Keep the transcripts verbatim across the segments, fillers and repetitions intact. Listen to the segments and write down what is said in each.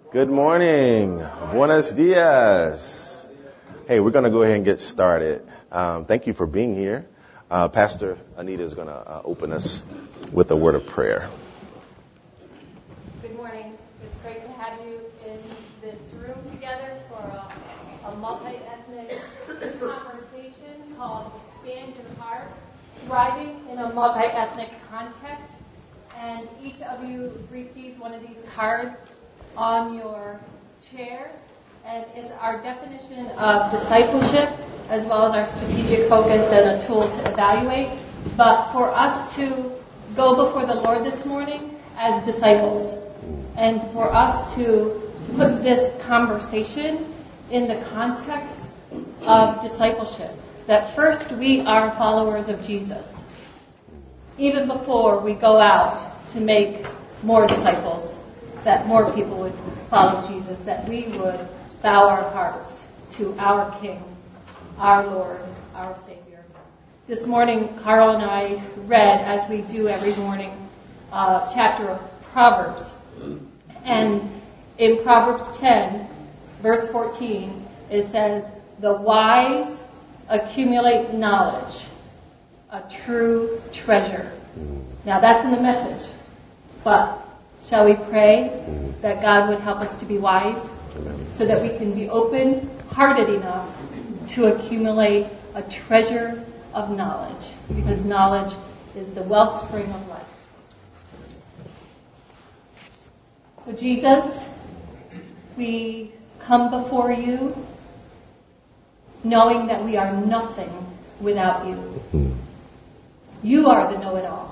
Good morning. Buenos dias. Hey, we're going to go ahead and get started. Um, thank you for being here. Uh, Pastor Anita is going to uh, open us with a word of prayer. Good morning. It's great to have you in this room together for a, a multi-ethnic conversation called Expand Your Heart, Thriving in a Multi-Ethnic Context. And each of you received one of these cards on your chair, and it's our definition of discipleship as well as our strategic focus and a tool to evaluate. But for us to go before the Lord this morning as disciples, and for us to put this conversation in the context of discipleship, that first we are followers of Jesus, even before we go out to make more disciples, that more people would follow Jesus, that we would bow our hearts to our King, our Lord, our Savior. This morning, Carl and I read, as we do every morning, a chapter of Proverbs. And in Proverbs ten, verse fourteen, it says, "The wise accumulate knowledge, a true treasure." Now that's in the Message. But shall we pray that God would help us to be wise so that we can be open-hearted enough to accumulate a treasure of knowledge, because knowledge is the wellspring of life. So Jesus, we come before you knowing that we are nothing without you. You are the know-it-all.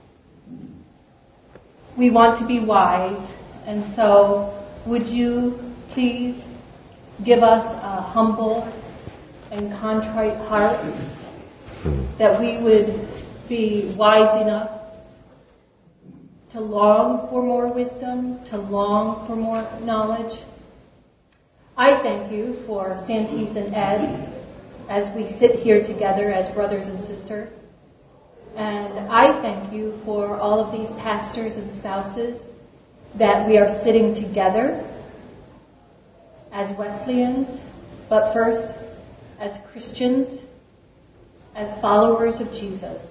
We want to be wise, and so would you please give us a humble and contrite heart, that we would be wise enough to long for more wisdom, to long for more knowledge. I thank you for Santis and Ed as we sit here together as brothers and sisters. And I thank you for all of these pastors and spouses that we are sitting together as Wesleyans, but first as Christians, as followers of Jesus.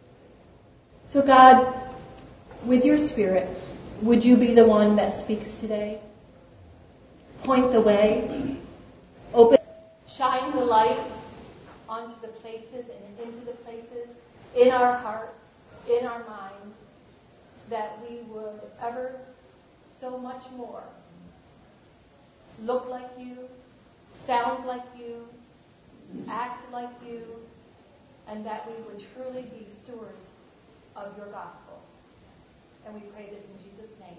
So God, with your Spirit, would you be the one that speaks today? Point the way, open, shine the light onto the places and into the places in our hearts, in our minds, that we would ever so much more look like you, sound like you, act like you, and that we would truly be stewards of your gospel. And we pray this in Jesus' name.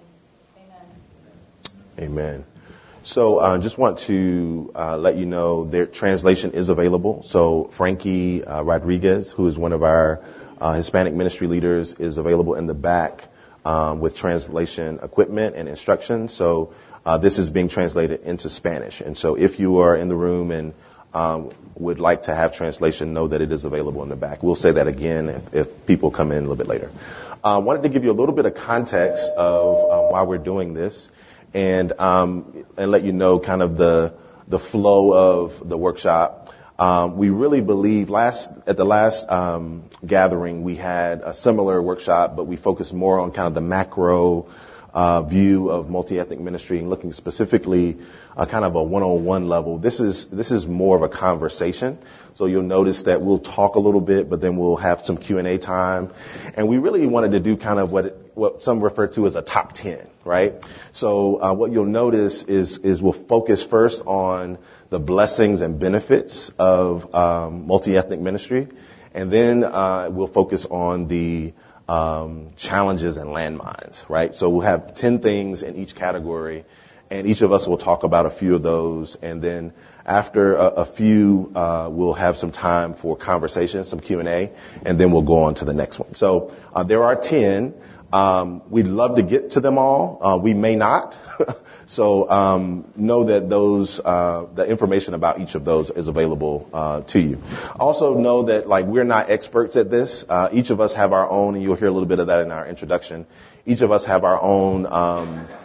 Amen. Amen. So I uh, just want to uh, let you know their translation is available. So Frankie uh, Rodriguez, who is one of our uh, Hispanic ministry leaders, is available in the back um, with translation equipment and instructions. So uh, this is being translated into Spanish. And so if you are in the room and um, would like to have translation, know that it is available in the back. We'll say that again if, if people come in a little bit later. I uh, wanted to give you a little bit of context of um, why we're doing this. And um, and let you know kind of the the flow of the workshop. Um, we really believe last at the last um, gathering we had a similar workshop, but we focused more on kind of the macro uh, view of multi-ethnic ministry and looking specifically uh, kind of a one-on-one level. This is this is more of a conversation. So you'll notice that we'll talk a little bit, but then we'll have some Q and A time. And we really wanted to do kind of what what some refer to as a top ten, right? So uh, what you'll notice is is we'll focus first on the blessings and benefits of um, multi-ethnic ministry, and then uh, we'll focus on the um, challenges and landmines, right? So we'll have ten things in each category, and each of us will talk about a few of those, and then after a, a few, uh, we'll have some time for conversation, some Q and A, and then we'll go on to the next one. So uh, there are ten. Um, we'd love to get to them all. Uh, we may not. so um, know that those, uh, the information about each of those is available uh, to you. Also know that like we're not experts at this. Uh, each of us have our own, and you'll hear a little bit of that in our introduction. Each of us have our own um,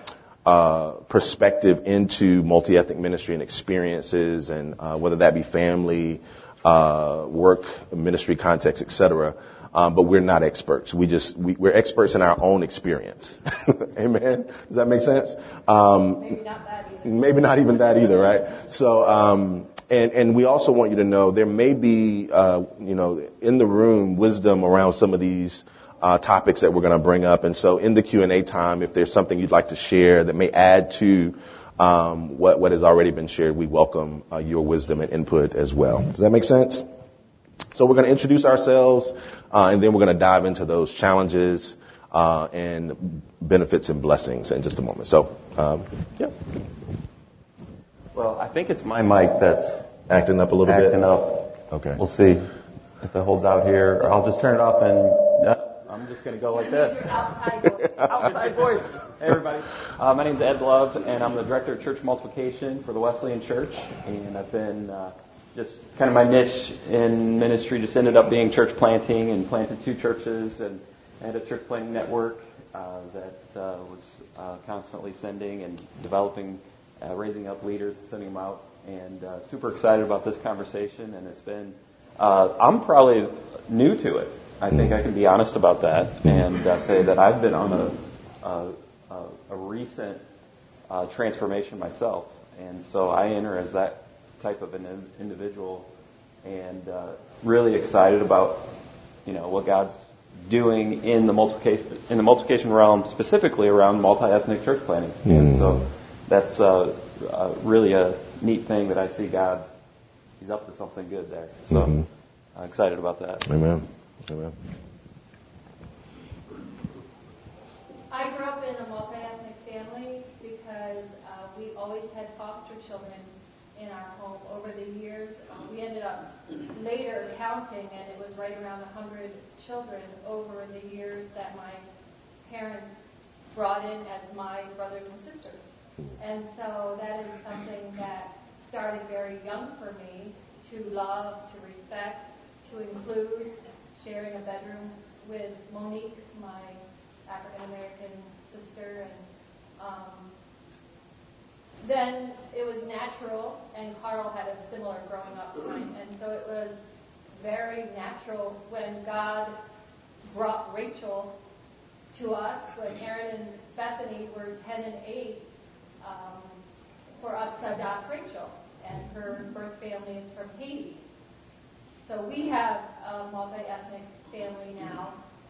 uh, perspective into multi-ethnic ministry and experiences, and uh, whether that be family, uh, work, ministry context, et cetera. Um, but we're not experts. We just we, we're experts in our own experience. Amen. Does that make sense? Um, Maybe not that either. Maybe not even that either, right? So, um, and and we also want you to know there may be, uh, you know, in the room wisdom around some of these uh, topics that we're going to bring up. And so, in the Q and A time, if there's something you'd like to share that may add to um, what what has already been shared, we welcome uh, your wisdom and input as well. Does that make sense? So we're going to introduce ourselves, uh, and then we're going to dive into those challenges uh, and benefits and blessings in just a moment. So, um, yeah. Well, I think it's my mic that's Acting up a little acting bit? up. Okay. We'll see if it holds out here. Or I'll just turn it off and uh, I'm just going to go like this. Outside voice. Outside voice. Hey, everybody. Uh, my name's Ed Love, and I'm the Director of Church Multiplication for the Wesleyan Church. And I've been uh, just kind of my niche in ministry just ended up being church planting, and planted two churches and had a church planting network uh, that uh, was uh, constantly sending and developing, uh, raising up leaders, sending them out. And uh, super excited about this conversation. And it's been, uh, I'm probably new to it. I think I can be honest about that and uh, say that I've been on a, a, a, a recent uh, transformation myself. And so I enter as that type of an individual, and uh, really excited about, you know, what God's doing in the multiplication in the multiplication realm, specifically around multi-ethnic church planting. Mm. And so that's uh, uh, really a neat thing that I see God, He's up to something good there. So mm-hmm. I'm excited about that. Amen. Amen. I grew up in a multi-ethnic family because uh, we always had foster children in our home over the years. Um, we ended up later counting, and it was right around one hundred children over the years that my parents brought in as my brothers and sisters. And so that is something that started very young for me, to love, to respect, to include, sharing a bedroom with Monique, my African-American sister, and um, then it was natural, and Carl had a similar growing up time, and so it was very natural when God brought Rachel to us, when Aaron and Bethany were ten and eight, um, for us to adopt Rachel, and her birth family is from Haiti. So we have a multi-ethnic family now,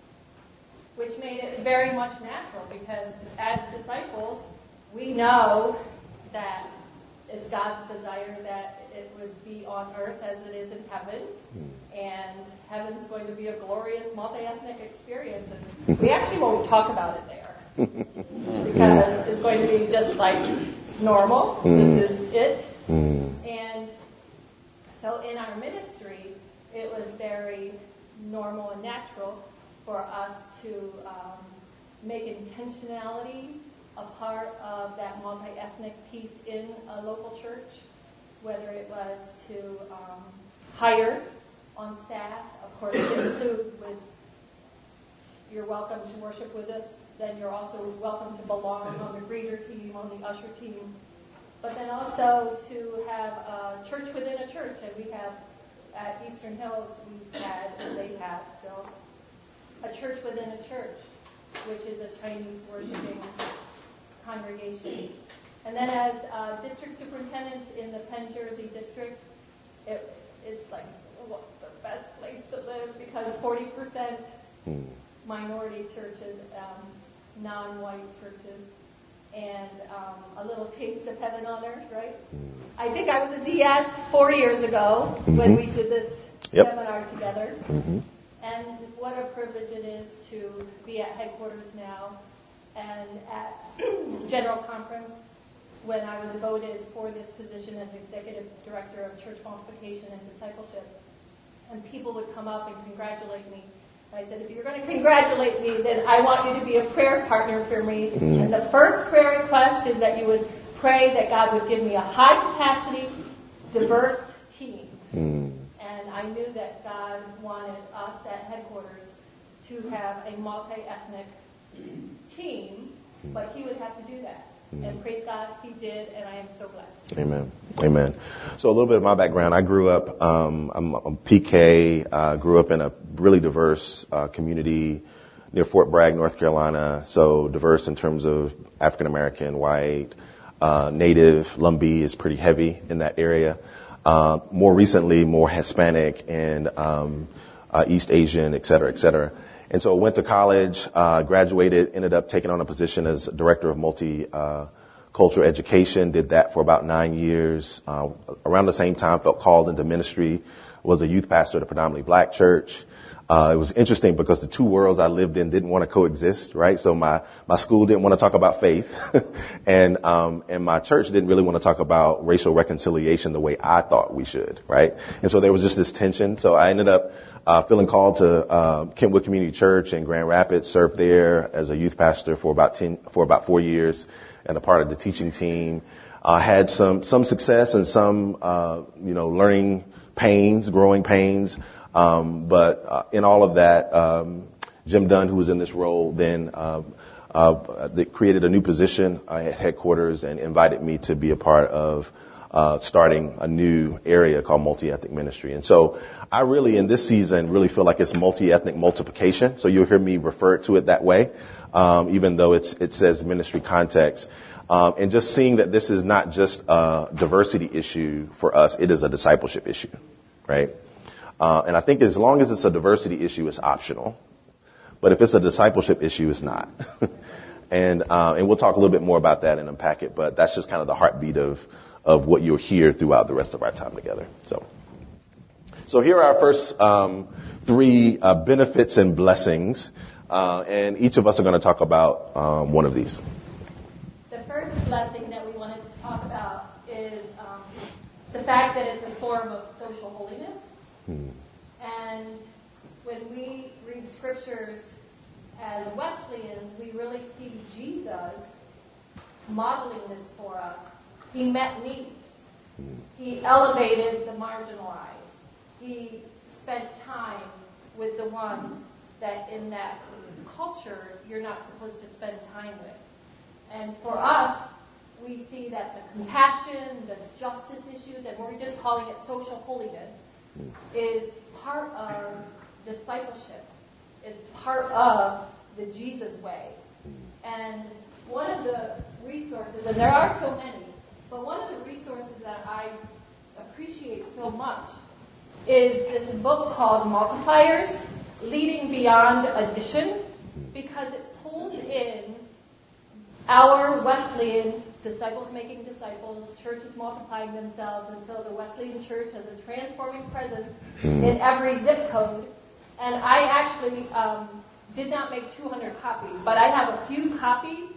which made it very much natural, because as disciples, we know that it's God's desire that it would be on earth as it is in heaven, and heaven's going to be a glorious multi-ethnic experience, and we actually won't talk about it there, because it's going to be just like normal. This is it. And so in our ministry, it was very normal and natural for us to um, make intentionality a part of that multi-ethnic piece in a local church, whether it was to um, hire on staff, of course, to include with, you're welcome to worship with us, then you're also welcome to belong on the greeter team, on the usher team, but then also to have a church within a church, and we have at Eastern Hills, we've had, and they have still, a church within a church, which is a Chinese worshiping congregation. And then as uh, district superintendents in the Penn Jersey district, it, it's like well, the best place to live, because forty percent minority churches, um, non-white churches, and um, a little taste of heaven on earth, right? I think I was a D S four years ago mm-hmm. when we did this yep. seminar together. Mm-hmm. And what a privilege it is to be at headquarters now, and at General Conference, when I was voted for this position as Executive Director of Church Multiplication and Discipleship. And people would come up and congratulate me. And I said, if you're going to congratulate me, then I want you to be a prayer partner for me. Mm. And the first prayer request is that you would pray that God would give me a high-capacity, diverse team. Mm. And I knew that God wanted us at headquarters to have a multi-ethnic team, but He would have to do that. And praise God, he did, and I am so blessed. Amen. Amen. So a little bit of my background. I grew up, um, I'm, I'm P K, uh, grew up in a really diverse uh, community near Fort Bragg, North Carolina. So diverse in terms of African American, white, uh, Native. Lumbee is pretty heavy in that area. Uh, more recently, more Hispanic and um, uh, East Asian, et cetera, et cetera. And so I went to college, uh, graduated, ended up taking on a position as director of multicultural uh, education, did that for about nine years. Uh, around the same time, felt called into ministry, was a youth pastor at a predominantly black church. Uh, it was interesting because the two worlds I lived in didn't want to coexist, right? So my, my school didn't want to talk about faith and, um, and my church didn't really want to talk about racial reconciliation the way I thought we should, right? And so there was just this tension. So I ended up, uh, feeling called to, uh, Kentwood Community Church in Grand Rapids, served there as a youth pastor for about ten, for about four years and a part of the teaching team. Uh, had some, some success and some, uh, you know, learning pains, growing pains. Um, but uh, in all of that, um, Jim Dunn, who was in this role, then uh, uh, they created a new position uh, at headquarters and invited me to be a part of uh, starting a new area called multi-ethnic ministry. And so I really, in this season, really feel like it's multi-ethnic multiplication. So you'll hear me refer to it that way, um, even though it's, it says ministry context. Um, and just seeing that this is not just a diversity issue for us, it is a discipleship issue, right? Uh, and I think as long as it's a diversity issue, it's optional. But if it's a discipleship issue, it's not. and uh, and we'll talk a little bit more about that and unpack it. But that's just kind of the heartbeat of of what you'll hear throughout the rest of our time together. So, so here are our first um, three uh, benefits and blessings. Uh, and each of us are going to talk about um, one of these. The first blessing that we wanted to talk about is um, the fact that it's a form of social holiness. Hmm. And when we read scriptures as Wesleyans, we really see Jesus modeling this for us. He met needs. Hmm. He elevated the marginalized. He spent time with the ones that in that culture you're not supposed to spend time with. And for us, we see that the compassion, the justice issues, and we're just calling it social holiness, is part of discipleship. It's part of the Jesus way. And one of the resources, and there are so many, but one of the resources that I appreciate so much is this book called Multipliers, Leading Beyond Addition, because it pulls in our Wesleyan disciples making disciples, churches multiplying themselves until the Wesleyan church has a transforming presence mm. in every zip code. And I actually um, did not make two hundred copies, but I have a few copies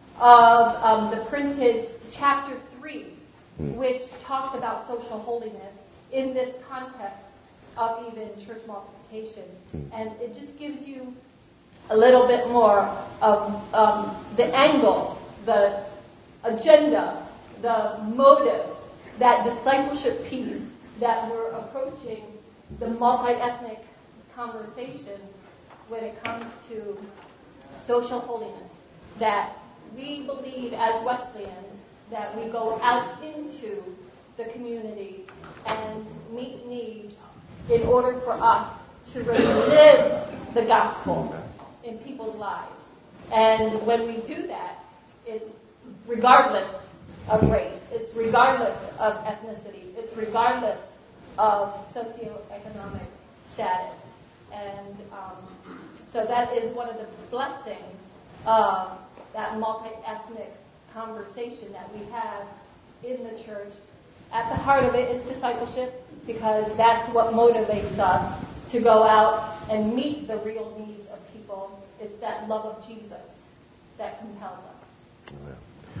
of um, the printed chapter three, mm. which talks about social holiness in this context of even church multiplication. Mm. And it just gives you a little bit more of um, the angle, the agenda, the motive, that discipleship piece that we're approaching the multi-ethnic conversation when it comes to social holiness. That we believe as Wesleyans that we go out into the community and meet needs in order for us to really live the gospel in people's lives. And when we do that, it's regardless of race, it's regardless of ethnicity, it's regardless of socioeconomic status. And um, so that is one of the blessings of that multi-ethnic conversation that we have in the church. At the heart of it is discipleship, because that's what motivates us to go out and meet the real needs of people. It's that love of Jesus that compels us. Amen.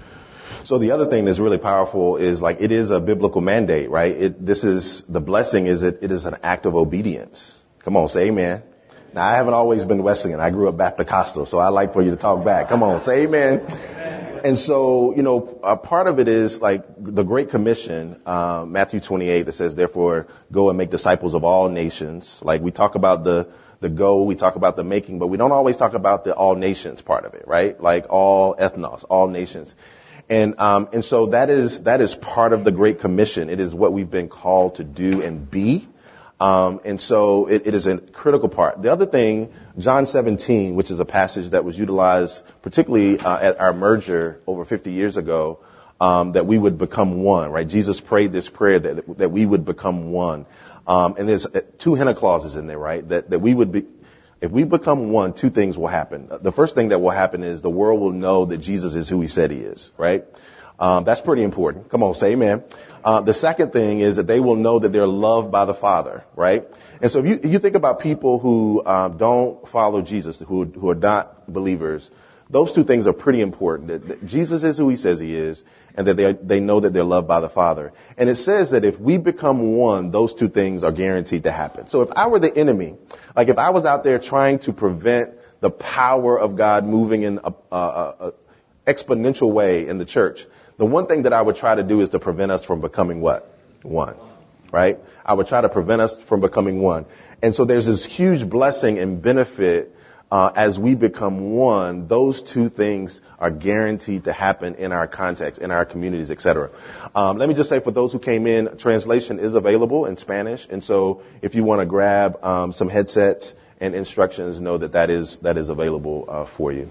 So the other thing that's really powerful is, like, it is a biblical mandate, right? It, this is, the blessing is it, it is an act of obedience. Come on, say amen. Now, I haven't always been Wesleyan. I grew up Baptist, so I like for you to talk back. Come on, say amen. And so, you know, a part of it is like the Great Commission, uh, Matthew twenty-eight, that says, therefore, go and make disciples of all nations. Like, we talk about the, the go, we talk about the making, but we don't always talk about the all nations part of it, right? Like all ethnos, all nations. And um, and so that is that is part of the Great Commission. It is what we've been called to do and be. Um, and so it, it is a critical part. The other thing, John seventeen, which is a passage that was utilized particularly uh, at our merger over fifty years ago, um, that we would become one, right? Jesus prayed this prayer that that we would become one. Um, and there's two hina clauses in there, right? That that we would be, if we become one, two things will happen. The first thing that will happen is the world will know that Jesus is who he said he is, right? Um, that's pretty important. Come on, say amen. Uh, the second thing is that they will know that they're loved by the Father, right? And so if you, if you think about people who um, don't follow Jesus, who, who are not believers, those two things are pretty important. That, that Jesus is who he says he is, and that they, they know that they're loved by the Father. And it says that if we become one, those two things are guaranteed to happen. So if I were the enemy, like if I was out there trying to prevent the power of God moving in a, a, a, a exponential way in the church, the one thing that I would try to do is to prevent us from becoming what? One. Right? I would try to prevent us from becoming one. And so there's this huge blessing and benefit uh, as we become one. Those two things are guaranteed to happen in our context, in our communities, et cetera. Um, let me just say, for those who came in, translation is available in Spanish. And so if you want to grab um, some headsets and instructions, know that that is, that is available uh, for you.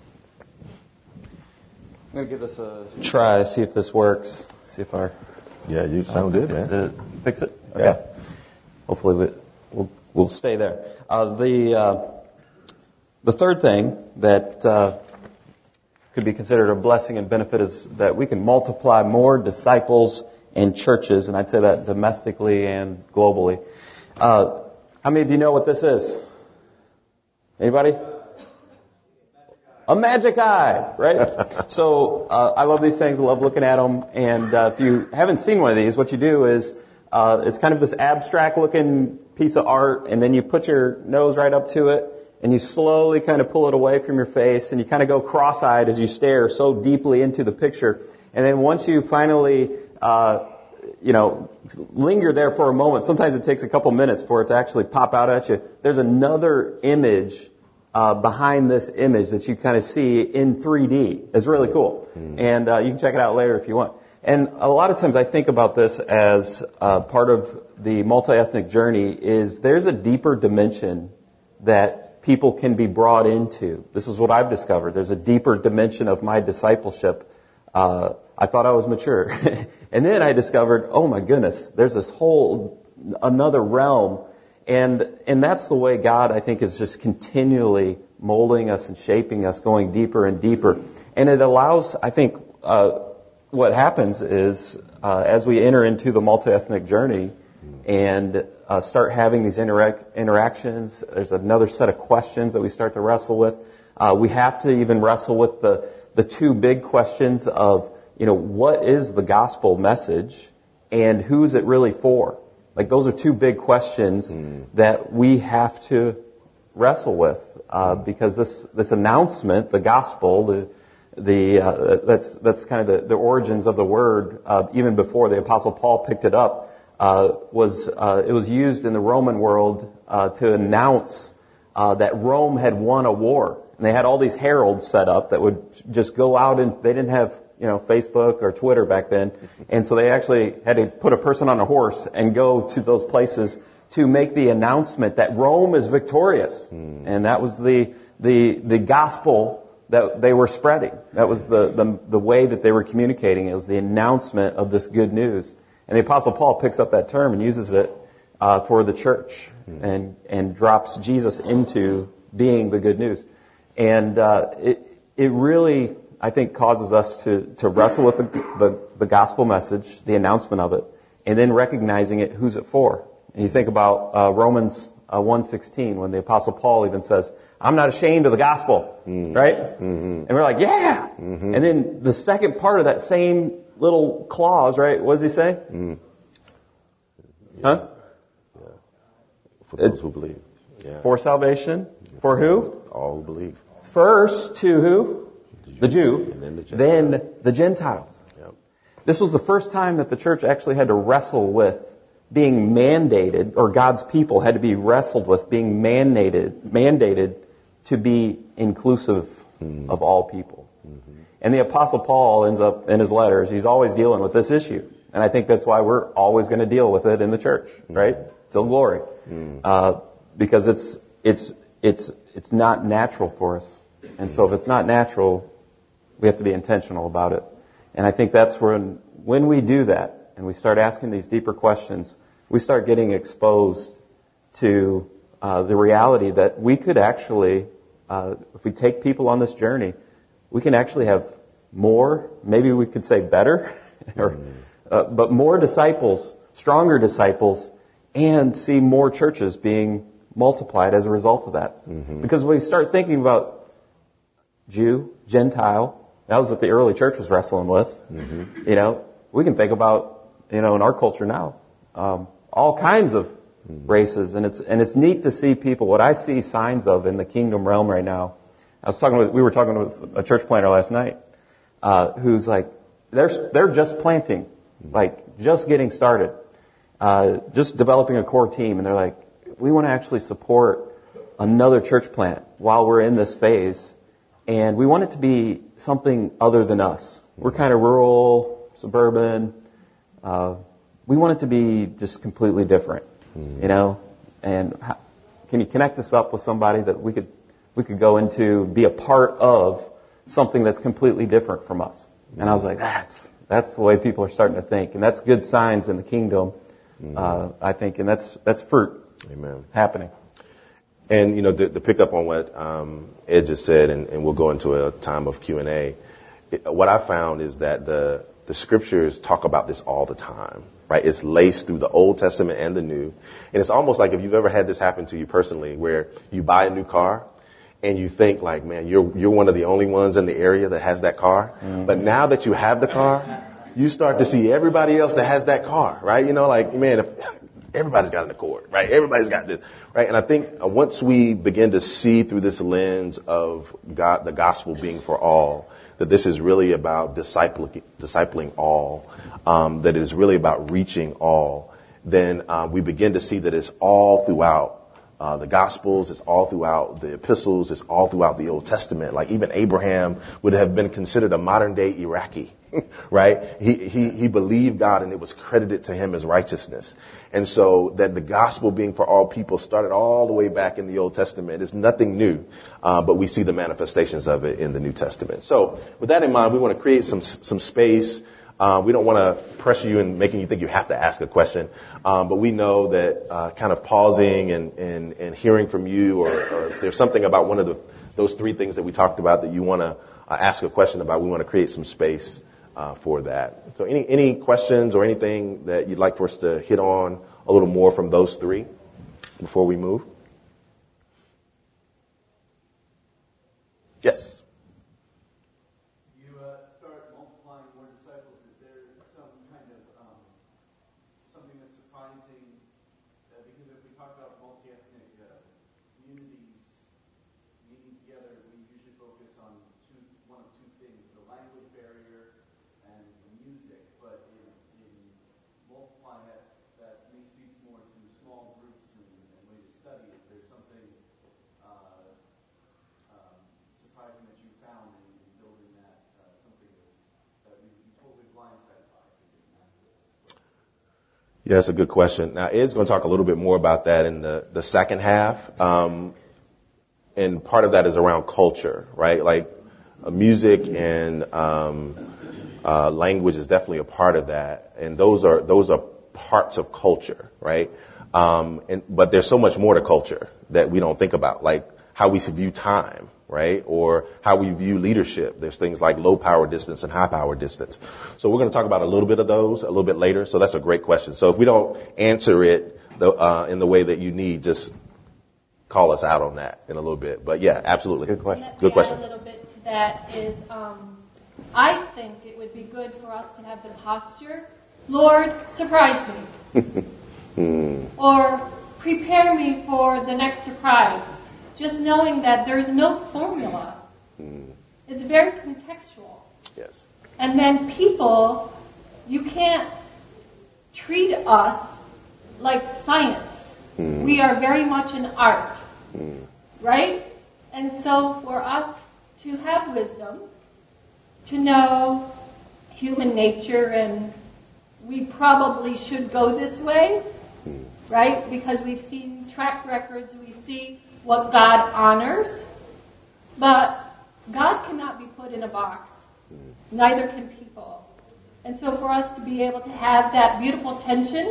I'm going to give this a try, see if this works. See if our... Yeah, you sound good, man. Did it fix it? Okay. Yeah. Hopefully we, we'll, we'll stay there. Uh, the uh, the third thing that uh, could be considered a blessing and benefit is that we can multiply more disciples and churches, and I'd say that domestically and globally. Uh, how many of you know what this is? Anybody? A magic eye, right? So uh, I love these things. I love looking at them. And uh, if you haven't seen one of these, what you do is uh, it's kind of this abstract-looking piece of art, and then you put your nose right up to it, and you slowly kind of pull it away from your face, and you kind of go cross-eyed as you stare so deeply into the picture. And then once you finally, uh, you know, linger there for a moment, sometimes it takes a couple minutes for it to actually pop out at you. There's another image Uh, behind this image that you kind of see in three D. It's really cool. Mm. And uh, you can check it out later if you want. And a lot of times I think about this as uh, part of the multi-ethnic journey is there's a deeper dimension that people can be brought into. This is what I've discovered. There's a deeper dimension of my discipleship. Uh, I thought I was mature. And then I discovered, oh my goodness, there's this whole another realm. And and that's the way God, I think, is just continually molding us and shaping us, going deeper and deeper. And it allows, I think, uh, what happens is uh, as we enter into the multi-ethnic journey and uh, start having these interac- interactions, there's another set of questions that we start to wrestle with. Uh, we have to even wrestle with the, the two big questions of, you know, what is the gospel message and who's it really for? Like, those are two big questions mm. that we have to wrestle with, uh, because this, this announcement, the gospel, the, the, uh, that's, that's kind of the, the origins of the word, uh, even before the Apostle Paul picked it up, uh, was, uh, it was used in the Roman world, uh, to announce, uh, that Rome had won a war. And they had all these heralds set up that would just go out, and they didn't have, you know, Facebook or Twitter back then. And so they actually had to put a person on a horse and go to those places to make the announcement that Rome is victorious. Mm. And that was the, the, the gospel that they were spreading. That was the, the, the way that they were communicating. It was the announcement of this good news. And the Apostle Paul picks up that term and uses it, uh, for the church mm. and, and drops Jesus into being the good news. And, uh, it, it really, I think, causes us to, to wrestle with the, the, the gospel message, the announcement of it, and then recognizing it, who's it for. And you think about uh, Romans uh, one sixteen, when the Apostle Paul even says, I'm not ashamed of the gospel, mm. right? Mm-hmm. And we're like, yeah! Mm-hmm. And then the second part of that same little clause, right, what does he say? Mm. Yeah. Huh? Yeah. For those it, who believe. Yeah. For salvation. For who? All who believe. First to who? The Jew, and then the Gentiles. Then the Gentiles. Yep. This was the first time that the church actually had to wrestle with being mandated, or God's people had to be wrestled with being mandated, mandated to be inclusive mm-hmm. of all people. Mm-hmm. And the Apostle Paul ends up in his letters, he's always dealing with this issue. And I think that's why we're always going to deal with it in the church, right? Till glory. Mm. Uh, because it's, it's, it's, it's not natural for us. And so if it's not natural, we have to be intentional about it. And I think that's when, when we do that and we start asking these deeper questions, we start getting exposed to uh, the reality that we could actually, uh, if we take people on this journey, we can actually have more, maybe we could say better, or, uh, but more disciples, stronger disciples, and see more churches being multiplied as a result of that. Mm-hmm. Because when we start thinking about Jew, Gentile, that was what the early church was wrestling with. Mm-hmm. You know, we can think about, you know, in our culture now, um, all kinds of races, and it's and it's neat to see people. What I see signs of in the kingdom realm right now. I was talking with we were talking with a church planter last night, uh, who's like they're they're just planting, like just getting started, uh, just developing a core team, and they're like, we want to actually support another church plant while we're in this phase, and we want it to be something other than us. We're kind of rural, suburban. Uh, we want it to be just completely different. You know, and how, can you connect us up with somebody that we could we could go into, be a part of something that's completely different from us? And I was like, that's that's the way people are starting to think, and that's good signs in the kingdom, uh, I think, and that's that's fruit. Amen. Happening. And you know, to, to pick up on what um, Ed just said, and, and we'll go into a time of Q and A. What I found is that the the scriptures talk about this all the time. Right? It's laced through the Old Testament and the New. And it's almost like if you've ever had this happen to you personally, where you buy a new car and you think like, man, you're, you're one of the only ones in the area that has that car. Mm-hmm. But now that you have the car, you start to see everybody else that has that car, right? You know, like, man, if, everybody's got an Accord, right? Everybody's got this, right? And I think once we begin to see through this lens of God, the gospel being for all, that this is really about discipling, discipling all, um, that it is really about reaching all, then uh, we begin to see that it's all throughout uh, the Gospels, it's all throughout the epistles, it's all throughout the Old Testament. Like even Abraham would have been considered a modern-day Iraqi, right? He, he he believed God and it was credited to him as righteousness. And so that the gospel being for all people started all the way back in the Old Testament. It's nothing new, uh, but we see the manifestations of it in the New Testament. So with that in mind, we want to create some some space. Uh, we don't want to pressure you and making you think you have to ask a question, um, but we know that uh, kind of pausing and, and, and hearing from you, or, or if there's something about one of the those three things that we talked about that you want to uh, ask a question about, we want to create some space uh, for that. So any any questions or anything that you'd like for us to hit on a little more from those three before we move? Yes. Yeah, that's a good question. Now, Ed's going to talk a little bit more about that in the, the second half. Um, and part of that is around culture, right? Like uh, music and um, uh, language is definitely a part of that. And those are those are parts of culture, right? Um, and, but there's so much more to culture that we don't think about, like how we view time, right? Or how we view leadership. There's things like low power distance and high power distance. So we're going to talk about a little bit of those a little bit later. So that's a great question. So if we don't answer it the, uh, in the way that you need, just call us out on that in a little bit. But yeah, absolutely. Good question. Good question. A little bit to that is, um, I think it would be good for us to have the posture, Lord, surprise me. hmm. Or prepare me for the next surprise. Just knowing that there's no formula. Mm. It's very contextual. Yes. And then people, you can't treat us like science. Mm. We are very much an art. Mm. Right? And so for us to have wisdom, to know human nature, and we probably should go this way, right? Because we've seen track records, we see what God honors, but God cannot be put in a box. Neither can people. And so for us to be able to have that beautiful tension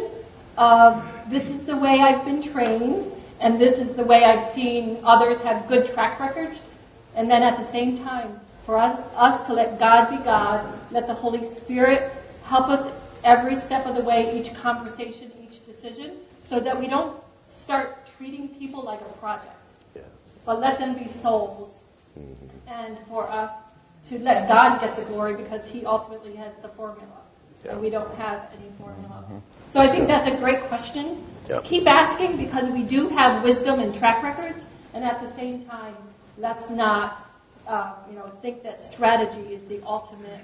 of this is the way I've been trained, and this is the way I've seen others have good track records, and then at the same time, for us, us to let God be God, let the Holy Spirit help us every step of the way, each conversation, each decision, so that we don't start treating people like a project, Yeah. but let them be souls. Mm-hmm. And for us to let God get the glory, because He ultimately has the formula, yeah. and we don't have any formula. Mm-hmm. So I think that's a great question. Yep. Keep asking, because we do have wisdom and track records, and at the same time, let's not uh, you know, think that strategy is the ultimate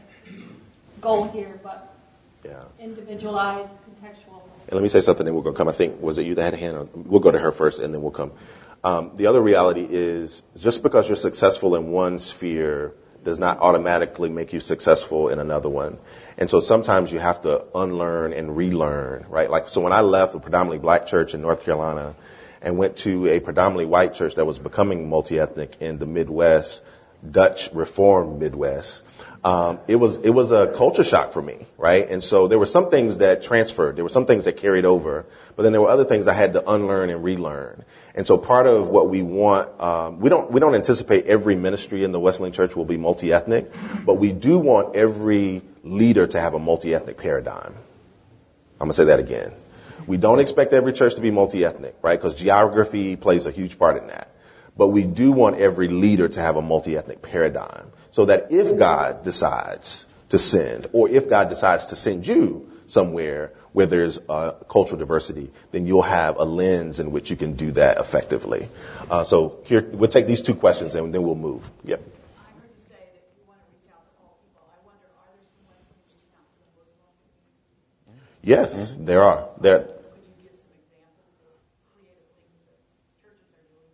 goal here, but yeah. individualized, contextual. And let me say something, then we're going to come. I think, was it you that had a hand? Or we'll go to her first, and then we'll come. Um, the other reality is, just because you're successful in one sphere does not automatically make you successful in another one. And so sometimes you have to unlearn and relearn, right? Like, so when I left a predominantly black church in North Carolina and went to a predominantly white church that was becoming multi-ethnic in the Midwest, Dutch Reformed Midwest, um, it was it was a culture shock for me, right? And so there were some things that transferred. There were some things that carried over. But then there were other things I had to unlearn and relearn. And so part of what we want, um, we don't we don't anticipate every ministry in the Wesleyan Church will be multi-ethnic, but we do want every leader to have a multi-ethnic paradigm. I'm going to say that again. We don't expect every church to be multi-ethnic, right? Because geography plays a huge part in that. But we do want every leader to have a multi-ethnic paradigm, so that if God decides to send, or if God decides to send you somewhere where there's uh, cultural diversity, then you'll have a lens in which you can do that effectively. Uh, so here, we'll take these two questions and then we'll move. Yep. I heard you say that you want to reach out to all people. I wonder, are there some ways to reach out to the Muslim community? Yes, mm-hmm. there are. There. Could you give some examples of creative things that churches are doing?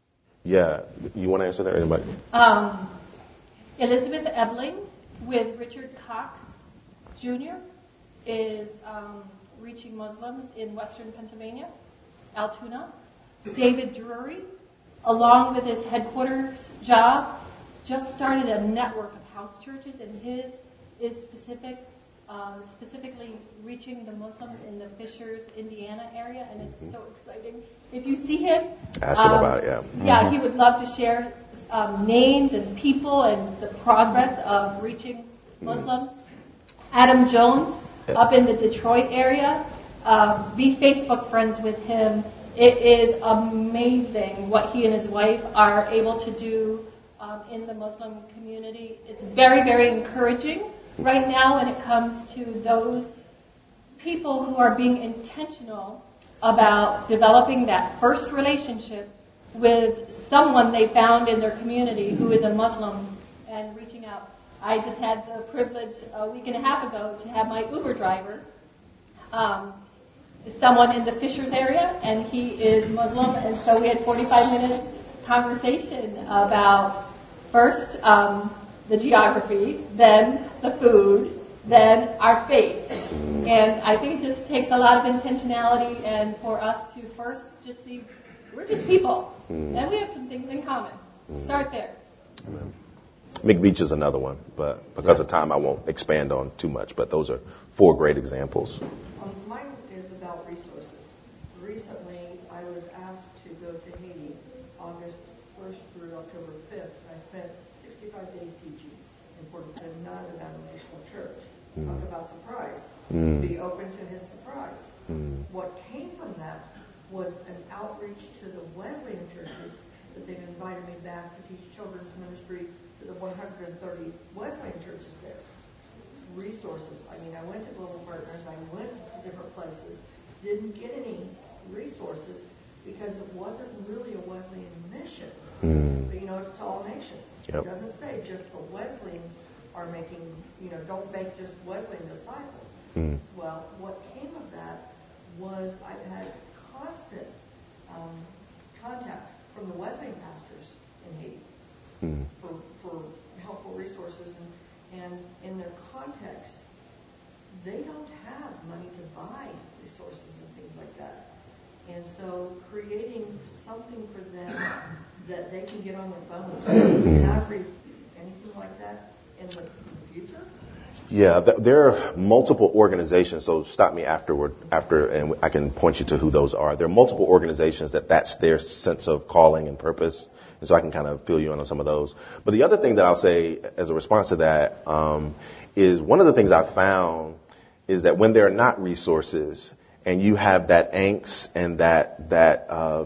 Yeah. You want to answer that, or anybody? Um, Elizabeth Ebling with Richard Cox Junior is um, reaching Muslims in western Pennsylvania, Altoona. David Drury, along with his headquarters job, just started a network of house churches, and his is specific, uh, specifically reaching the Muslims in the Fishers, Indiana area, and it's mm-hmm. so exciting. If you see him, ask him um, about it. Yeah, mm-hmm. yeah, he would love to share um, names and people and the progress of reaching Muslims. Mm-hmm. Adam Jones, yeah. up in the Detroit area, uh, be Facebook friends with him. It is amazing what he and his wife are able to do um, in the Muslim community. It's very, very encouraging right now when it comes to those people who are being intentional about developing that first relationship with someone they found in their community who is a Muslim and reaching out. I just had the privilege a week and a half ago to have my Uber driver, um, someone in the Fishers area, and he is Muslim, and so we had forty-five minute conversation about first um, the geography, then the food, then our faith. And I think it just takes a lot of intentionality, and for us to first just see, we're just people, and we have some things in common. Start there. Amen. McBeach is another one, but because of time, I won't expand on too much. But those are four great examples. Um, mine is about resources. Recently, I was asked to go to Haiti August first through October fifth. I spent sixty-five days teaching in Port-au-Prince, not a denominational church. Mm. Talk about surprise. Mm. Be open to his surprise. Mm. What came from that was an outreach to the Wesleyan churches that they've invited me back to teach children's ministry to the one hundred thirty Wesleyan churches there. Resources. I mean, I went to Global Partners, I went to different places, didn't get any resources because it wasn't really a Wesleyan mission. Mm. But, you know, it's to all nations. Yep. It doesn't say just the Wesleyans are making, you know, don't make just Wesleyan disciples. Mm. Well, what came of that was I've had constant um, contact from the Wesleyan pastors in Haiti mm. for, for helpful resources. And, And in their context, they don't have money to buy resources and things like that. And so creating something for them that they can get on their phones, have re- anything like that in the future? Yeah, th- there are multiple organizations, so stop me afterward, after, and I can point you to who those are. There are multiple organizations that that's their sense of calling and purpose, and so I can kind of fill you in on some of those. But the other thing that I'll say as a response to that um, is one of the things I've found is that when there are not resources and you have that angst and that that uh,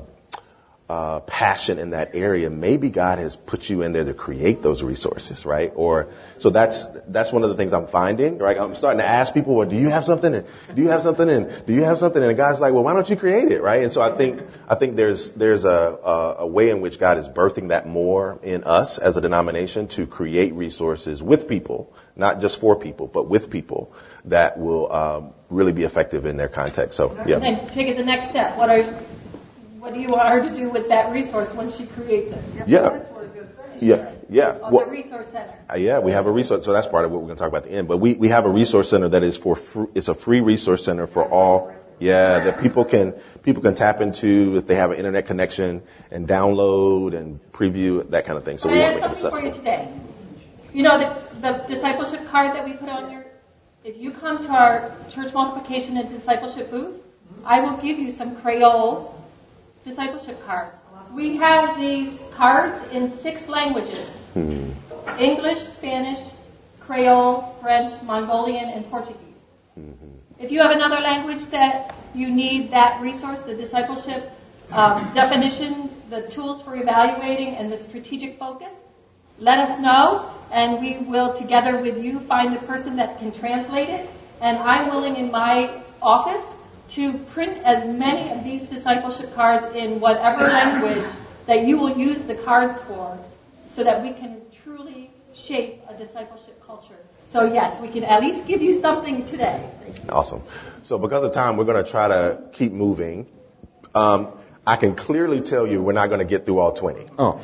uh, passion in that area, maybe God has put you in there to create those resources, right? Or so that's that's one of the things I'm finding, right? I'm starting to ask people, well, do you have something? And do you have something? And do you have something? And the guy's like, well, why don't you create it, right? And so I think I think there's there's a, a, a way in which God is birthing that more in us as a denomination to create resources with people, not just for people, but with people that will um, really be effective in their context. So yeah. And then take it the next step. What are What do you want her to do with that resource when she creates it? Yeah. Yeah. Yeah. Of Well, the resource center. Uh, yeah, we have a resource. So that's part of what we're going to talk about at the end. But we, we have a resource center that is for free. It's a free resource center for all. Yeah, that people can people can tap into if they have an internet connection and download and preview that kind of thing. So we I want to have make it something for you accessible. today. You know the the discipleship card that we put on your. If you come to our church multiplication and discipleship booth, I will give you some Creole discipleship cards. We have these cards in six languages: Hmm. English, Spanish, Creole, French, Mongolian, and Portuguese. Mm-hmm. If you have another language that you need that resource, the discipleship um, definition, the tools for evaluating, and the strategic focus, let us know, and we will, together with you, find the person that can translate it. And I'm willing in my office to print as many of these discipleship cards in whatever language that you will use the cards for, so that we can truly shape a discipleship culture. So yes, we can at least give you something today. Awesome. So because of time, we're going to try to keep moving. Um, I can clearly tell you we're not going to get through all twenty. Oh.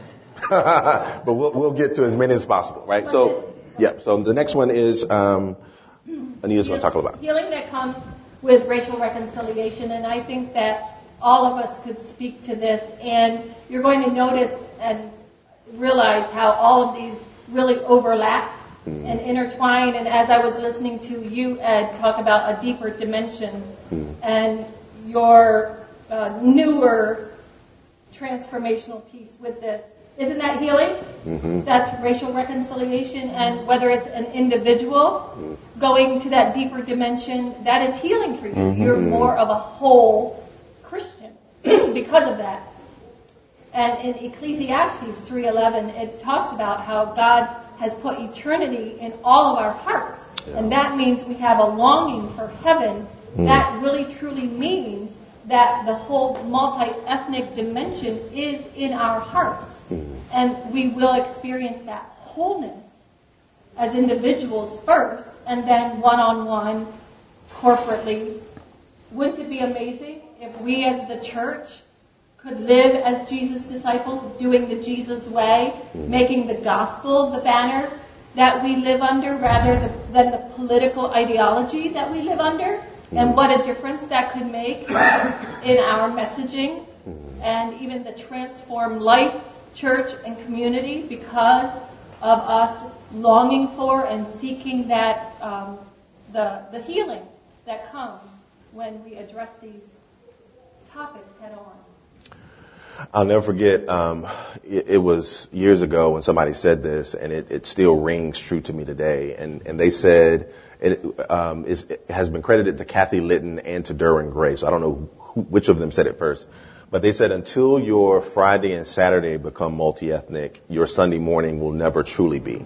But we'll, we'll get to as many as possible, right? So, yeah. So the next one is um, Anita's going to talk about. Healing that comes with racial reconciliation, and I think that all of us could speak to this, and you're going to notice and realize how all of these really overlap mm. and intertwine. And as I was listening to you, Ed, talk about a deeper dimension mm. and your uh, newer transformational piece with this, isn't that healing? Mm-hmm. That's racial reconciliation, and whether it's an individual mm. going to that deeper dimension, that is healing for you. Mm-hmm. You're more of a whole Christian because of that. And in Ecclesiastes three eleven, it talks about how God has put eternity in all of our hearts. Yeah. And that means we have a longing for heaven. Mm. That really truly means that the whole multi-ethnic dimension is in our hearts. Mm. And we will experience that wholeness as individuals first, and then one-on-one, corporately. Wouldn't it be amazing if we as the church could live as Jesus' disciples, doing the Jesus way, mm. making the gospel the banner that we live under rather than the political ideology that we live under? And what a difference that could make in our messaging and even the transformed life, church, and community because of us longing for and seeking that um, the the healing that comes when we address these topics head on. I'll never forget, um, it, it was years ago when somebody said this, and it, it still rings true to me today. And, and they said, it, um, is, it has been credited to Kathy Litton and to Derwin Gray. So I don't know who, which of them said it first. But they said, until your Friday and Saturday become multi-ethnic, your Sunday morning will never truly be.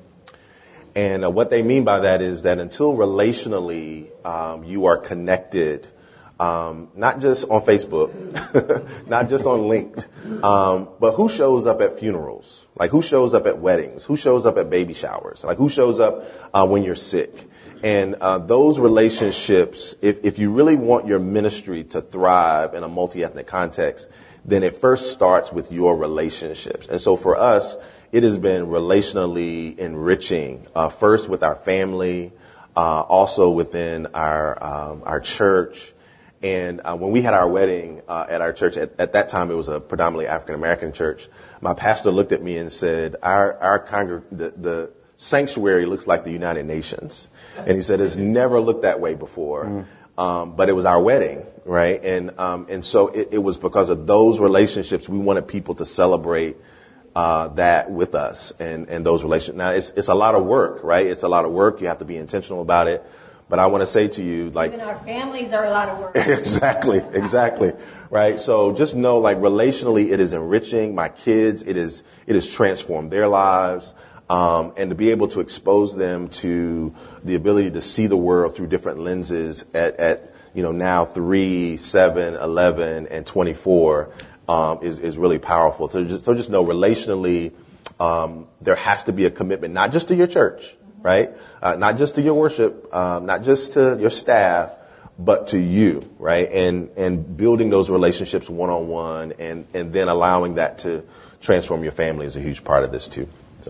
And uh, what they mean by that is that until relationally um, you are connected, Um, not just on Facebook, not just on LinkedIn, um, but who shows up at funerals? Like who shows up at weddings? Who shows up at baby showers? Like who shows up uh, when you're sick? And uh, those relationships, if, if you really want your ministry to thrive in a multi-ethnic context, then it first starts with your relationships. And so for us, it has been relationally enriching, uh, first with our family, uh, also within our, um, our church. And uh, when we had our wedding uh, at our church, at, at that time it was a predominantly African American church. My pastor looked at me and said, "Our our congreg- the, the sanctuary looks like the United Nations," and he said, "It's never looked that way before." Mm-hmm. Um, but it was our wedding, right? And um, and so it, it was because of those relationships we wanted people to celebrate uh, that with us and and those relationships. Now it's it's a lot of work, right? It's a lot of work. You have to be intentional about it. But I want to say to you, like, even our families are a lot of work. exactly, exactly, right? So just know, like, relationally, it is enriching my kids. It is, it has transformed their lives, um, and to be able to expose them to the ability to see the world through different lenses at, at you know, now three, seven, eleven, and twenty-four, um, is is really powerful. So just, so just know, relationally, um, there has to be a commitment, not just to your church. Right? Uh, not just to your worship, um, not just to your staff, but to you, right? And and building those relationships one-on-one and, and then allowing that to transform your family is a huge part of this too. So,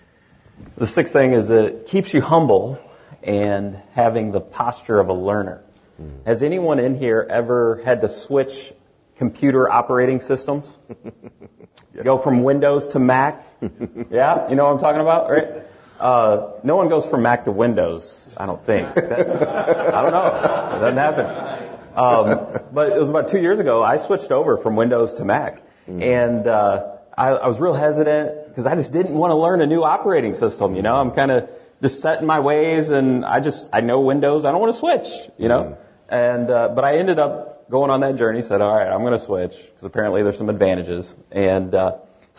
the sixth thing is it keeps you humble and having the posture of a learner. Mm. Has anyone in here ever had to switch computer operating systems? Yeah. Go from Windows to Mac? Yeah? You know what I'm talking about, right? Uh, no one goes from Mac to Windows, I don't think. That, I don't know. It doesn't happen. Um, but it was about two years ago, I switched over from Windows to Mac. Mm. And uh, I, I was real hesitant because I just didn't want to learn a new operating system, you know. I'm kind of just set in my ways, and I just, I know Windows. I don't want to switch, you know. Mm. And uh, but I ended up going on that journey, said, all right, I'm going to switch because apparently there's some advantages. And uh,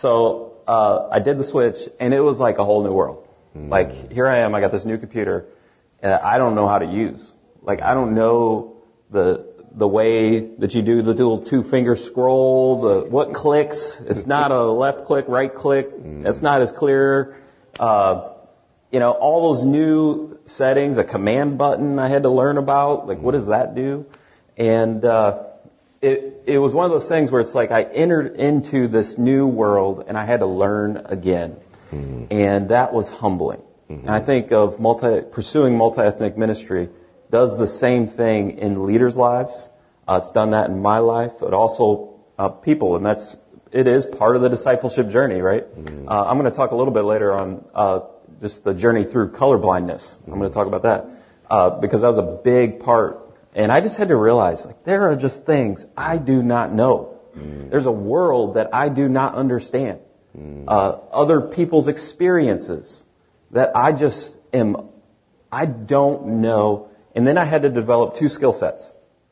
so uh, I did the switch, and it was like a whole new world. Like, here I am, I got this new computer, uh, I don't know how to use. Like, I don't know the the way that you do the dual two-finger scroll, the what clicks. It's not a left click, right click. It's not as clear. Uh, you know, all those new settings, a command button I had to learn about. Like, what does that do? And uh, it it was one of those things where it's like I entered into this new world, and I had to learn again. Mm-hmm. And that was humbling. Mm-hmm. And I think of multi, pursuing multi-ethnic ministry does the same thing in leaders' lives. Uh, it's done that in my life, but also uh, people, and that's it is part of the discipleship journey, right? Mm-hmm. Uh, I'm going to talk a little bit later on uh, just the journey through colorblindness. Mm-hmm. I'm going to talk about that uh, because that was a big part. And I just had to realize, like, there are just things I do not know. Mm-hmm. There's a world that I do not understand. Uh, other people's experiences that I just am, I don't know. And then I had to develop two skill sets.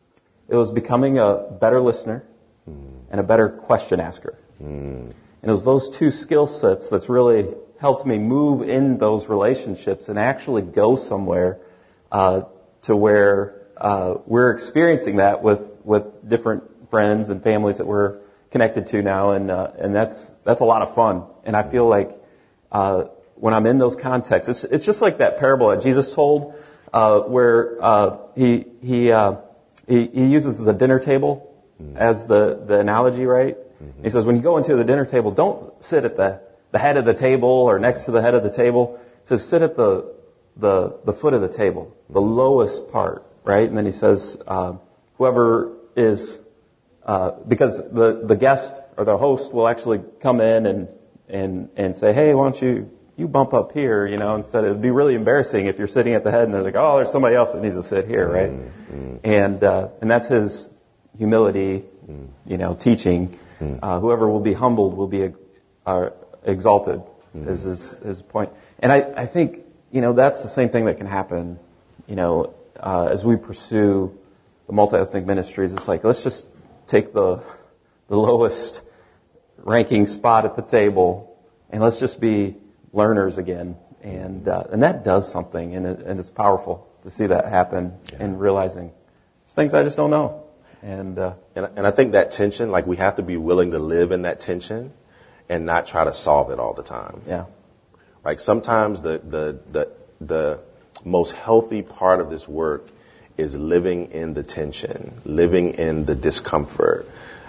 It was becoming a better listener mm. and a better question asker. Mm. And it was those two skill sets that's really helped me move in those relationships and actually go somewhere uh, to where uh, we're experiencing that with, with different friends and families that we're connected to now, and uh, and that's that's a lot of fun. And I feel like uh, when I'm in those contexts, it's it's just like that parable that Jesus told, uh, where uh, he he, uh, he he uses the dinner table mm-hmm. as the the analogy, right? Mm-hmm. He says when you go into the dinner table, don't sit at the the head of the table or next to the head of the table. He says sit at the the the foot of the table, the lowest part, right? And then he says uh, whoever is Uh, because the, the guest or the host will actually come in and, and, and say, hey, why don't you, you bump up here, you know, instead of, it'd be really embarrassing if you're sitting at the head and they're like, oh, there's somebody else that needs to sit here, right? Mm-hmm. And, uh, and that's his humility, mm-hmm. you know, teaching. Mm-hmm. Uh, whoever will be humbled will be, uh, exalted mm-hmm. is his, his point. And I, I think, you know, that's the same thing that can happen, you know, uh, as we pursue the multi-ethnic ministries. It's like, let's just take the the lowest ranking spot at the table, and let's just be learners again. And uh, and that does something, and, it, and it's powerful to see that happen yeah. and realizing there's things I just don't know. And, uh, and and I think that tension, like we have to be willing to live in that tension and not try to solve it all the time. Yeah. Like sometimes the the the, the most healthy part of this work is living in the tension, living in the discomfort,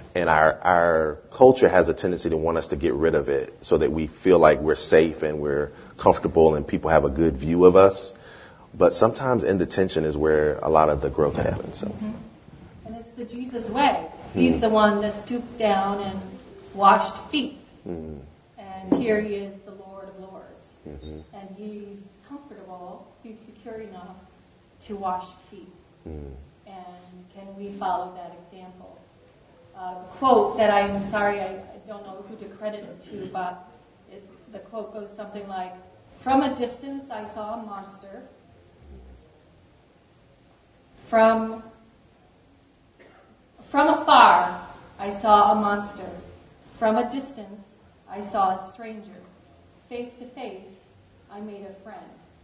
and our our culture has a tendency to want us to get rid of it so that we feel like we're safe and we're comfortable and people have a good view of us. But sometimes in the tension is where a lot of the growth happens. So. Mm-hmm. And it's the Jesus way. He's mm-hmm. the one that stooped down and washed feet. Mm-hmm. And here he is, the Lord of Lords. Mm-hmm. And he's comfortable, he's secure enough to wash feet. Mm-hmm. And can we follow that example? Uh, quote that I'm sorry, I, I don't know who to credit it to, but it, the quote goes something like, "From a distance I saw a monster. From, from afar I saw a monster. From a distance I saw a stranger. Face to face I made a friend."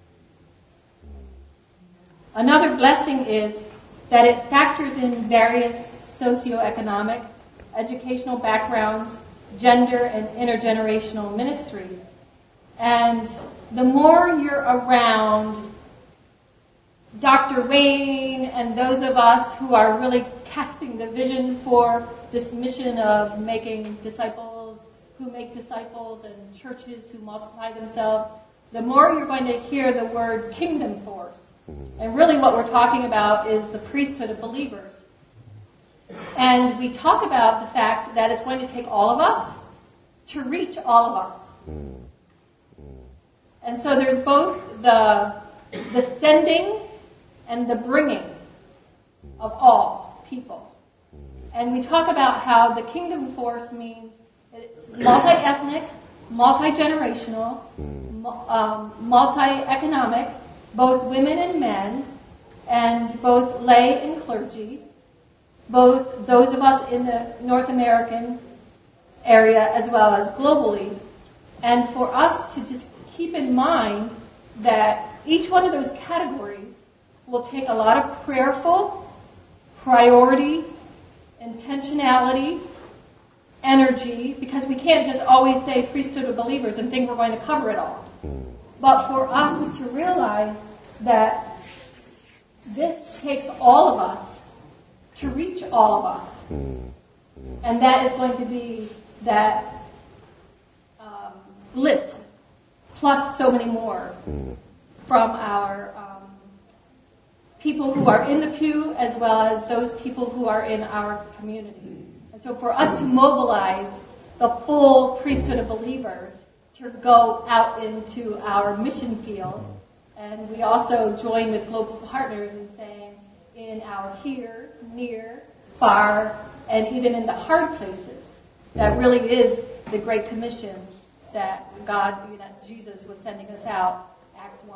Another blessing is that it factors in various socioeconomic, educational backgrounds, gender and intergenerational ministries. And the more you're around Doctor Wayne and those of us who are really casting the vision for this mission of making disciples who make disciples and churches who multiply themselves, the more you're going to hear the word kingdom force. And really what we're talking about is the priesthood of believers. And we talk about the fact that it's going to take all of us to reach all of us. And so there's both the, the sending and the bringing of all people. And we talk about how the kingdom force means it's multi-ethnic, multi-generational, um, multi-economic, both women and men, and both lay and clergy, both those of us in the North American area as well as globally. And for us to just keep in mind that each one of those categories will take a lot of prayerful, priority, intentionality, energy, because we can't just always say priesthood of believers and think we're going to cover it all. But for us to realize that this takes all of us to reach all of us. And that is going to be that um, list, plus so many more from our um, people who are in the pew as well as those people who are in our community. And so for us to mobilize the full priesthood of believers to go out into our mission field, and we also join with global partners in saying in our here, near, far, and even in the hard places, that really is the Great Commission that God, you know, Jesus was sending us out, Acts one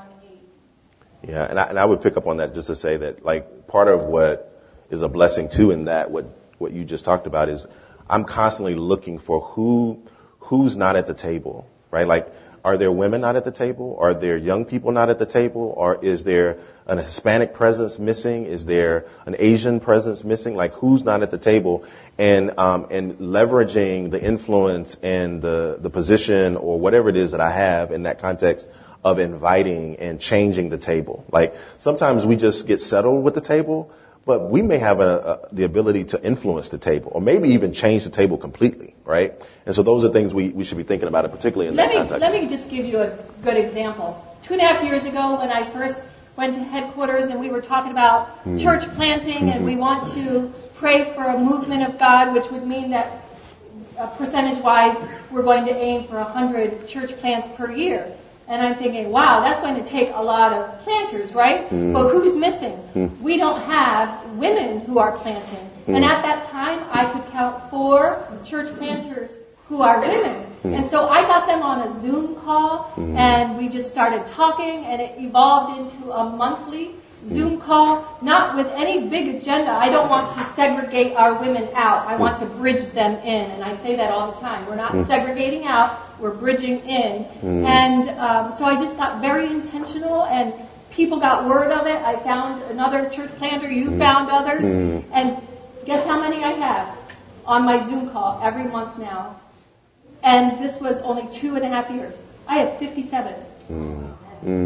eight. Yeah, and I, and I would pick up on that just to say that, like, part of what is a blessing too in that, what what you just talked about, is I'm constantly looking for who who's not at the table, right? Like, are there women not at the table? Are there young people not at the table? Or is there an Hispanic presence missing? Is there an Asian presence missing? Like, who's not at the table? And um, and leveraging the influence and the, the position or whatever it is that I have in that context of inviting and changing the table. Like, sometimes we just get settled with the table, but we may have a, a, the ability to influence the table, or maybe even change the table completely, right? And so those are things we, we should be thinking about, it, particularly in let that me, context. Let me just give you a good example. Two and a half years ago, when I first went to headquarters and we were talking about mm. church planting, mm-hmm. and we want to pray for a movement of God, which would mean that uh, percentage-wise, we're going to aim for one hundred church plants per year. And I'm thinking, wow, that's going to take a lot of planters, right? Mm. But who's missing? Mm. We don't have women who are planting. Mm. And at that time, I could count four church planters who are women. Mm. And so I got them on a Zoom call, mm. and we just started talking, and it evolved into a monthly Zoom call, not with any big agenda. I don't want to segregate our women out. I want to bridge them in. And I say that all the time. We're not mm. segregating out. We're bridging in. Mm. And um, so I just got very intentional, and people got word of it. I found another church planter. You mm. found others. Mm. And guess how many I have on my Zoom call every month now? And this was only two and a half years. I have fifty-seven. Mm. Mm.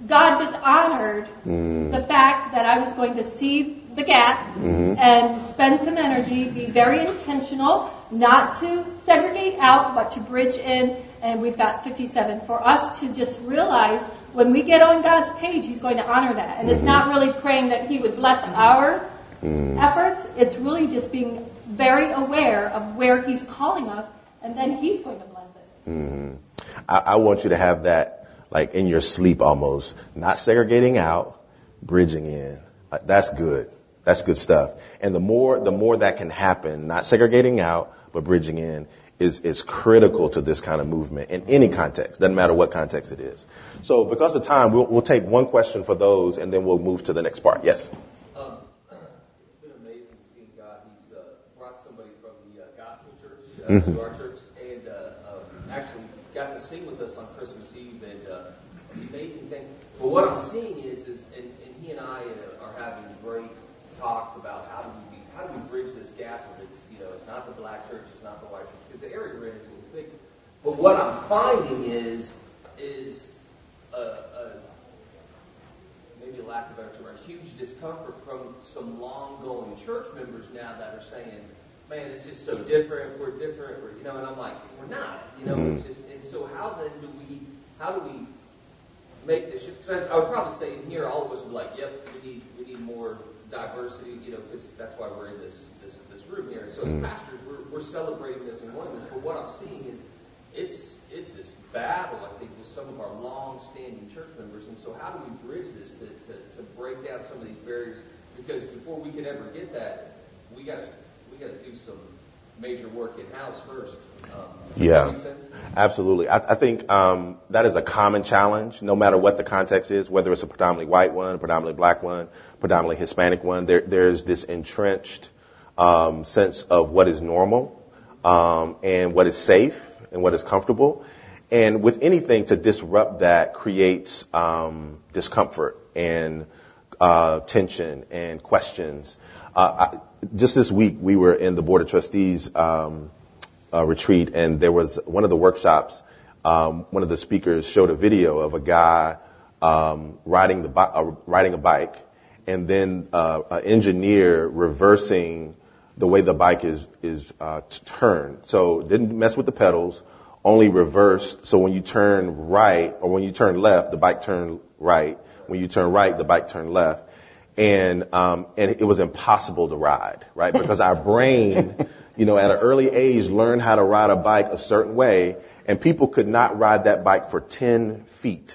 God just honored Mm. the fact that I was going to see the gap Mhm. and spend some energy, be very intentional, not to segregate out, but to bridge in. And we've got fifty-seven. For us to just realize when we get on God's page, He's going to honor that. And it's not really praying that He would bless our Mm. efforts. It's really just being very aware of where He's calling us, and then He's going to bless it. Mm. I, I want you to have that like in your sleep almost, not segregating out, bridging in. Like, that's good. That's good stuff. And the more, the more that can happen, not segregating out, but bridging in, is, is critical to this kind of movement in any context. Doesn't matter what context it is. So because of time, we'll, we'll take one question for those and then we'll move to the next part. Yes. Um, it's been amazing seeing God. He's uh, brought somebody from the uh, gospel church uh, Mhm. to our church and uh, uh, actually got to sing with us on Christmas Eve. And uh, the amazing thing, but what I'm seeing is, is and, and he and I uh, are having great talks about how do we how do we bridge this gap. Of it's you know it's not the black church, it's not the white church, because the area we're in is big. But what I'm finding is is a, a maybe a lack of better term, a huge discomfort from some long-going church members now that are saying, man, it's just so different, we're different, we're, you know, and I'm like, we're not, you know, Mm-hmm. it's just, and so how then do we, how do we make this shift? Because I, I would probably say in here, all of us would be like, yep, we need, we need more diversity, you know, because that's why we're in this, this, this room here. And so Mm-hmm. as pastors, we're, we're celebrating this and wanting this, but what I'm seeing is, it's, it's this battle, I think, with some of our long-standing church members. And so how do we bridge this to, to, to break down some of these barriers? Because before we can ever get that, we got to we got to do some major work in-house first. Um, Yeah. Does that make sense? Absolutely. I, I think um, that is a common challenge, no matter what the context is, whether it's a predominantly white one, a predominantly black one, predominantly Hispanic one. There, there's this entrenched um, sense of what is normal um, and what is safe and what is comfortable. And with anything to disrupt that creates um, discomfort and uh, tension and questions. Uh, I, just this week, we were in the Board of Trustees um, uh, retreat, and there was one of the workshops. Um, one of the speakers showed a video of a guy um, riding the bi- uh, riding a bike, and then uh, an engineer reversing the way the bike is is uh, t- turned. So didn't mess with the pedals, only reversed. So when you turn right or when you turn left, the bike turned right. When you turn right, the bike turned left. And, um, and it was impossible to ride, right? Because our brain, you know, at an early age learned how to ride a bike a certain way, and people could not ride that bike for ten feet.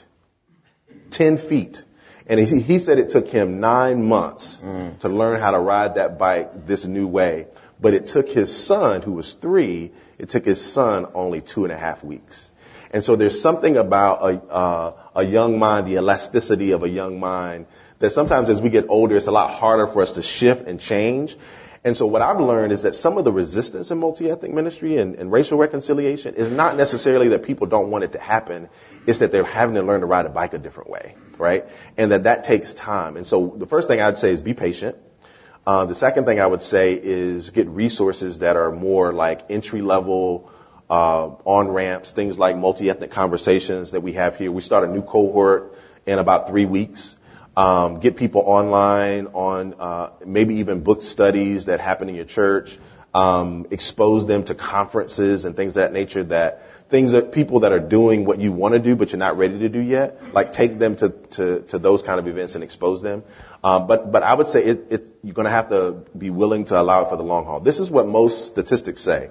ten feet. And he, he said it took him nine months mm. to learn how to ride that bike this new way. But it took his son, who was three, it took his son only two and a half weeks. And so there's something about a, uh, a young mind, the elasticity of a young mind, that sometimes as we get older, it's a lot harder for us to shift and change. And so what I've learned is that some of the resistance in multi-ethnic ministry and, and racial reconciliation is not necessarily that people don't want it to happen. It's that they're having to learn to ride a bike a different way, right? And that that takes time. And so the first thing I'd say is be patient. Uh, the second thing I would say is get resources that are more like entry-level uh, on-ramps, things like multi-ethnic conversations that we have here. We start a new cohort in about three weeks. Um, get people online on uh, maybe even book studies that happen in your church. Um, expose them to conferences and things of that nature, that things that people that are doing what you want to do but you're not ready to do yet. Like take them to, to, to those kind of events and expose them. Um, but but I would say it, it, you're going to have to be willing to allow it for the long haul. This is what most statistics say.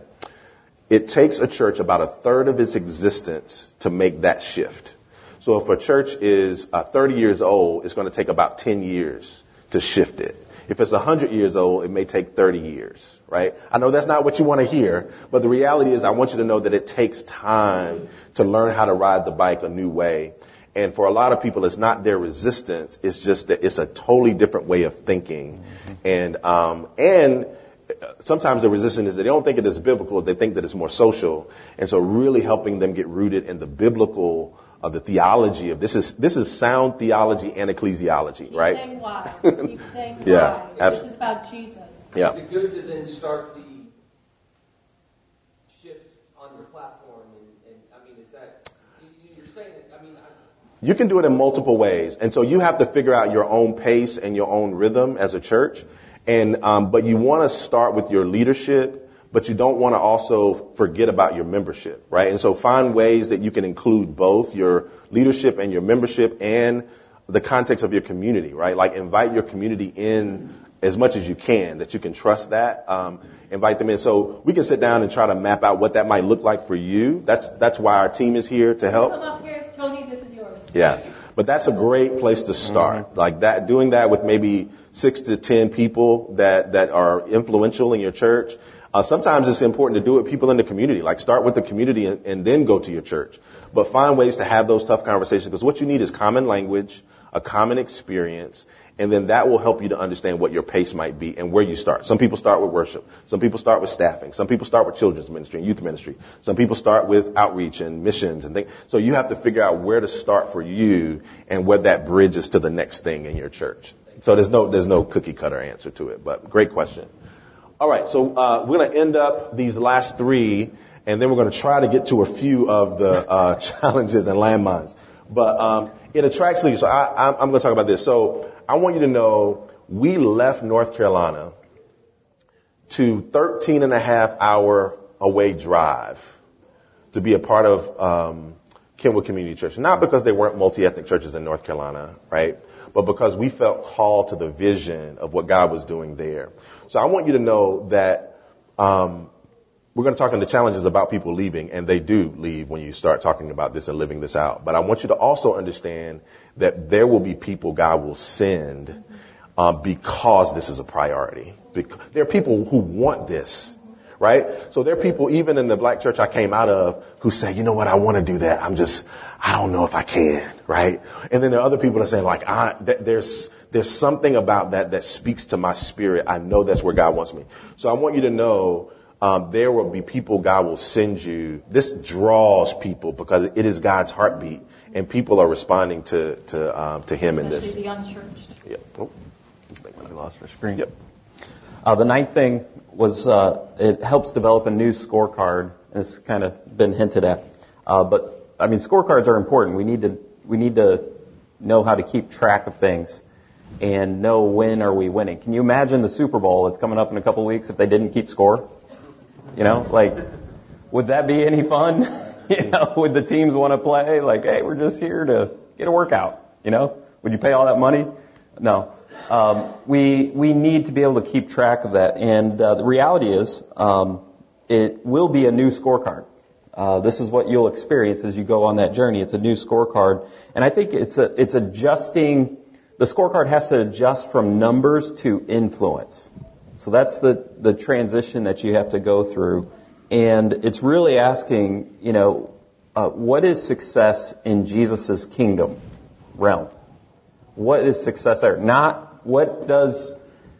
It takes a church about a third of its existence to make that shift. So if a church is uh, thirty years old, it's going to take about ten years to shift it. If it's one hundred years old, it may take thirty years, right? I know that's not what you want to hear, but the reality is I want you to know that it takes time to learn how to ride the bike a new way. And for a lot of people, it's not their resistance. It's just that it's a totally different way of thinking. Mm-hmm. And, um, and sometimes the resistance is that they don't think it is biblical. They think that it's more social. And so really helping them get rooted in the biblical of the theology of this is this is sound theology and ecclesiology, Keep right? Saying why. Keep saying why. Yeah, This is about Jesus. Yeah. Is it good to then start the shift on your platform? And, and I mean, is that you- you're saying that? I mean, I, You can do it in multiple ways. And so you have to figure out your own pace and your own rhythm as a church. And, um, but you want to start with your leadership, but you don't want to also forget about your membership, right? And so find ways that you can include both your leadership and your membership and the context of your community, right? Like invite your community in as much as you can, that you can trust that, um, invite them in. So we can sit down and try to map out what that might look like for you. That's, that's why our team is here to help. Come up here, Tony, this is yours. Yeah. But that's a great place to start. Mm-hmm. Like that, doing that with maybe six to ten people that, that are influential in your church. Uh, sometimes it's important to do it with people in the community. Like start with the community and, and then go to your church. But find ways to have those tough conversations, because what you need is common language, a common experience, and then that will help you to understand what your pace might be and where you start. Some people start with worship. Some people start with staffing. Some people start with children's ministry and youth ministry. Some people start with outreach and missions and things. So you have to figure out where to start for you and where that bridges to the next thing in your church. So there's no, there's no cookie cutter answer to it, but great question. All right. So, uh, we're going to end up these last three, and then we're going to try to get to a few of the, uh, challenges and landmines. But, um, it attracts leaders. So I, I'm going to talk about this. So I want you to know we left North Carolina to thirteen and a half hour away drive to be a part of, um, Kenwood Community Church. Not because there weren't multi-ethnic churches in North Carolina, right? But because we felt called to the vision of what God was doing there. So I want you to know that, um, we're going to talk on the challenges about people leaving, and they do leave when you start talking about this and living this out. But I want you to also understand that there will be people God will send um, because this is a priority. Because there are people who want this, right? So there are people even in the black church I came out of who say, you know what, I want to do that. I'm just, I don't know if I can, right? And then there are other people that are saying, like, I, th- there's there's something about that that speaks to my spirit. I know that's where God wants me. So I want you to know, Um, there will be people God will send you. This draws people because it is God's heartbeat, and people are responding to to um, to Him in this. Especially the unchurched. Yep. Oh, I think We lost our screen. Yep. Uh, the ninth thing was uh, it helps develop a new scorecard. It's kind of been hinted at, uh, but I mean scorecards are important. We need to we need to know how to keep track of things and know when are we winning. Can you imagine the Super Bowl that's coming up in a couple of weeks if they didn't keep score? You know, like, would that be any fun? You know, would the teams want to play? Like, hey, we're just here to get a workout. You know, would you pay all that money? No. Um, we we need to be able to keep track of that. And uh, the reality is, um, it will be a new scorecard. Uh, this is what you'll experience as you go on that journey. It's a new scorecard, and I think it's a it's adjusting. The scorecard has to adjust from numbers to influence. So that's the, the transition that you have to go through. And it's really asking, you know, uh, what is success in Jesus' kingdom realm? What is success there? Not what does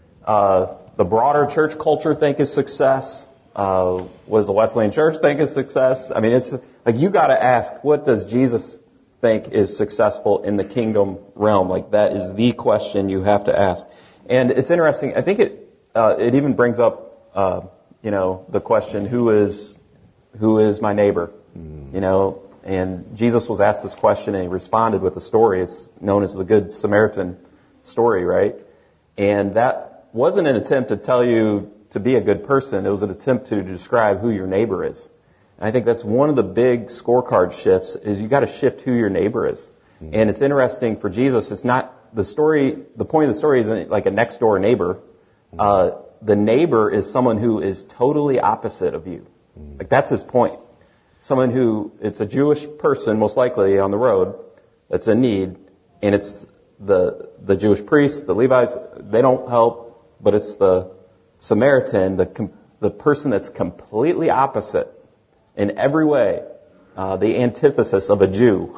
uh, the broader church culture think is success? Uh, what does the Wesleyan Church think is success? I mean, it's like you got to ask, what does Jesus think is successful in the kingdom realm? Like that is the question you have to ask. And it's interesting. I think it Uh, it even brings up, uh, you know, the question, who is, who is my neighbor? Mm. You know, and Jesus was asked this question and he responded with a story. It's known as the Good Samaritan story, right? And that wasn't an attempt to tell you to be a good person. It was an attempt to describe who your neighbor is. And I think that's one of the big scorecard shifts is you got to shift who your neighbor is. Mm. And it's interesting for Jesus. It's not the story. The point of the story isn't like a next door neighbor. Uh, the neighbor is someone who is totally opposite of you. Like that's his point. Someone who, it's a Jewish person, most likely on the road, that's in need, and it's the, the Jewish priests, the Levites, they don't help, but it's the Samaritan, the, the person that's completely opposite in every way. Uh, the antithesis of a Jew,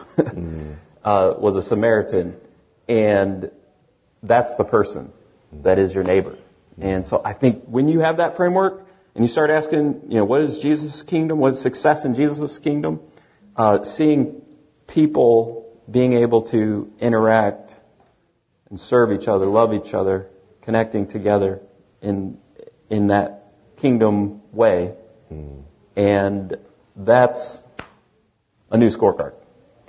uh, was a Samaritan, and that's the person that is your neighbor. And so I think when you have that framework and you start asking, you know, what is Jesus' kingdom? What is success in Jesus' kingdom? Uh, seeing people being able to interact and serve each other, love each other, connecting together in in that kingdom way. Mm. And that's a new scorecard.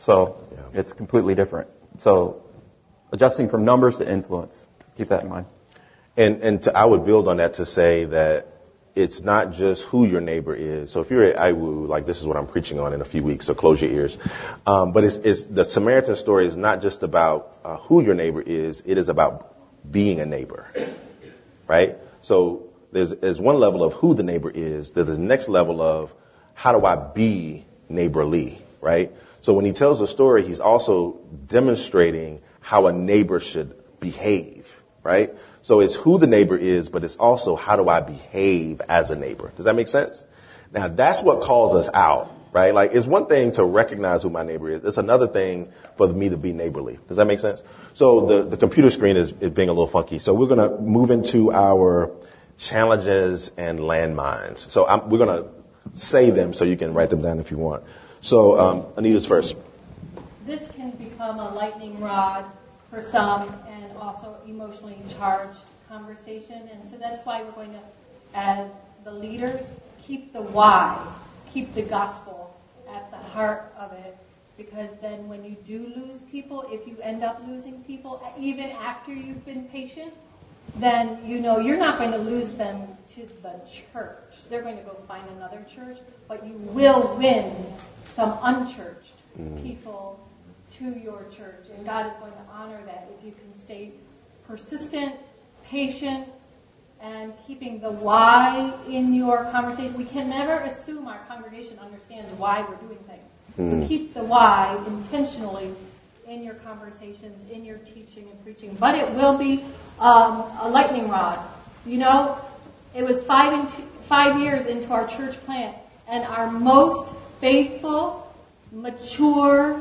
So Yeah. it's completely different. So adjusting from numbers to influence. Keep that in mind. And, and to, I would build on that to say that it's not just who your neighbor is. So if you're at I W U, like this is what I'm preaching on in a few weeks, so close your ears. Um, but it's, it's the Samaritan story is not just about uh, who your neighbor is. It is about being a neighbor, right? So there's, there's one level of who the neighbor is. There's the next level of how do I be neighborly, right? So when he tells the story, he's also demonstrating how a neighbor should behave, right? So it's who the neighbor is, but it's also how do I behave as a neighbor? Does that make sense? Now that's what calls us out, right? Like it's one thing to recognize who my neighbor is. It's another thing for me to be neighborly. Does that make sense? So the, the computer screen is, is being a little funky. So we're going to move into our challenges and landmines. So I'm, we're going to say them so you can write them down if you want. So um, Anita's first. This can become a lightning rod for some and also emotionally charged conversation. And so that's why we're going to, as the leaders, keep the why, keep the gospel at the heart of it. Because then when you do lose people, if you end up losing people, even after you've been patient, then you know you're not going to lose them to the church. They're going to go find another church, but you will win some unchurched people to your church. And God is going to honor that if you can stay persistent, patient, and keeping the why in your conversation. We can never assume our congregation understands why we're doing things. Mm. So keep the why intentionally in your conversations, in your teaching and preaching. But it will be um, a lightning rod. You know, it was five, into, five years into our church plant, and our most faithful, mature,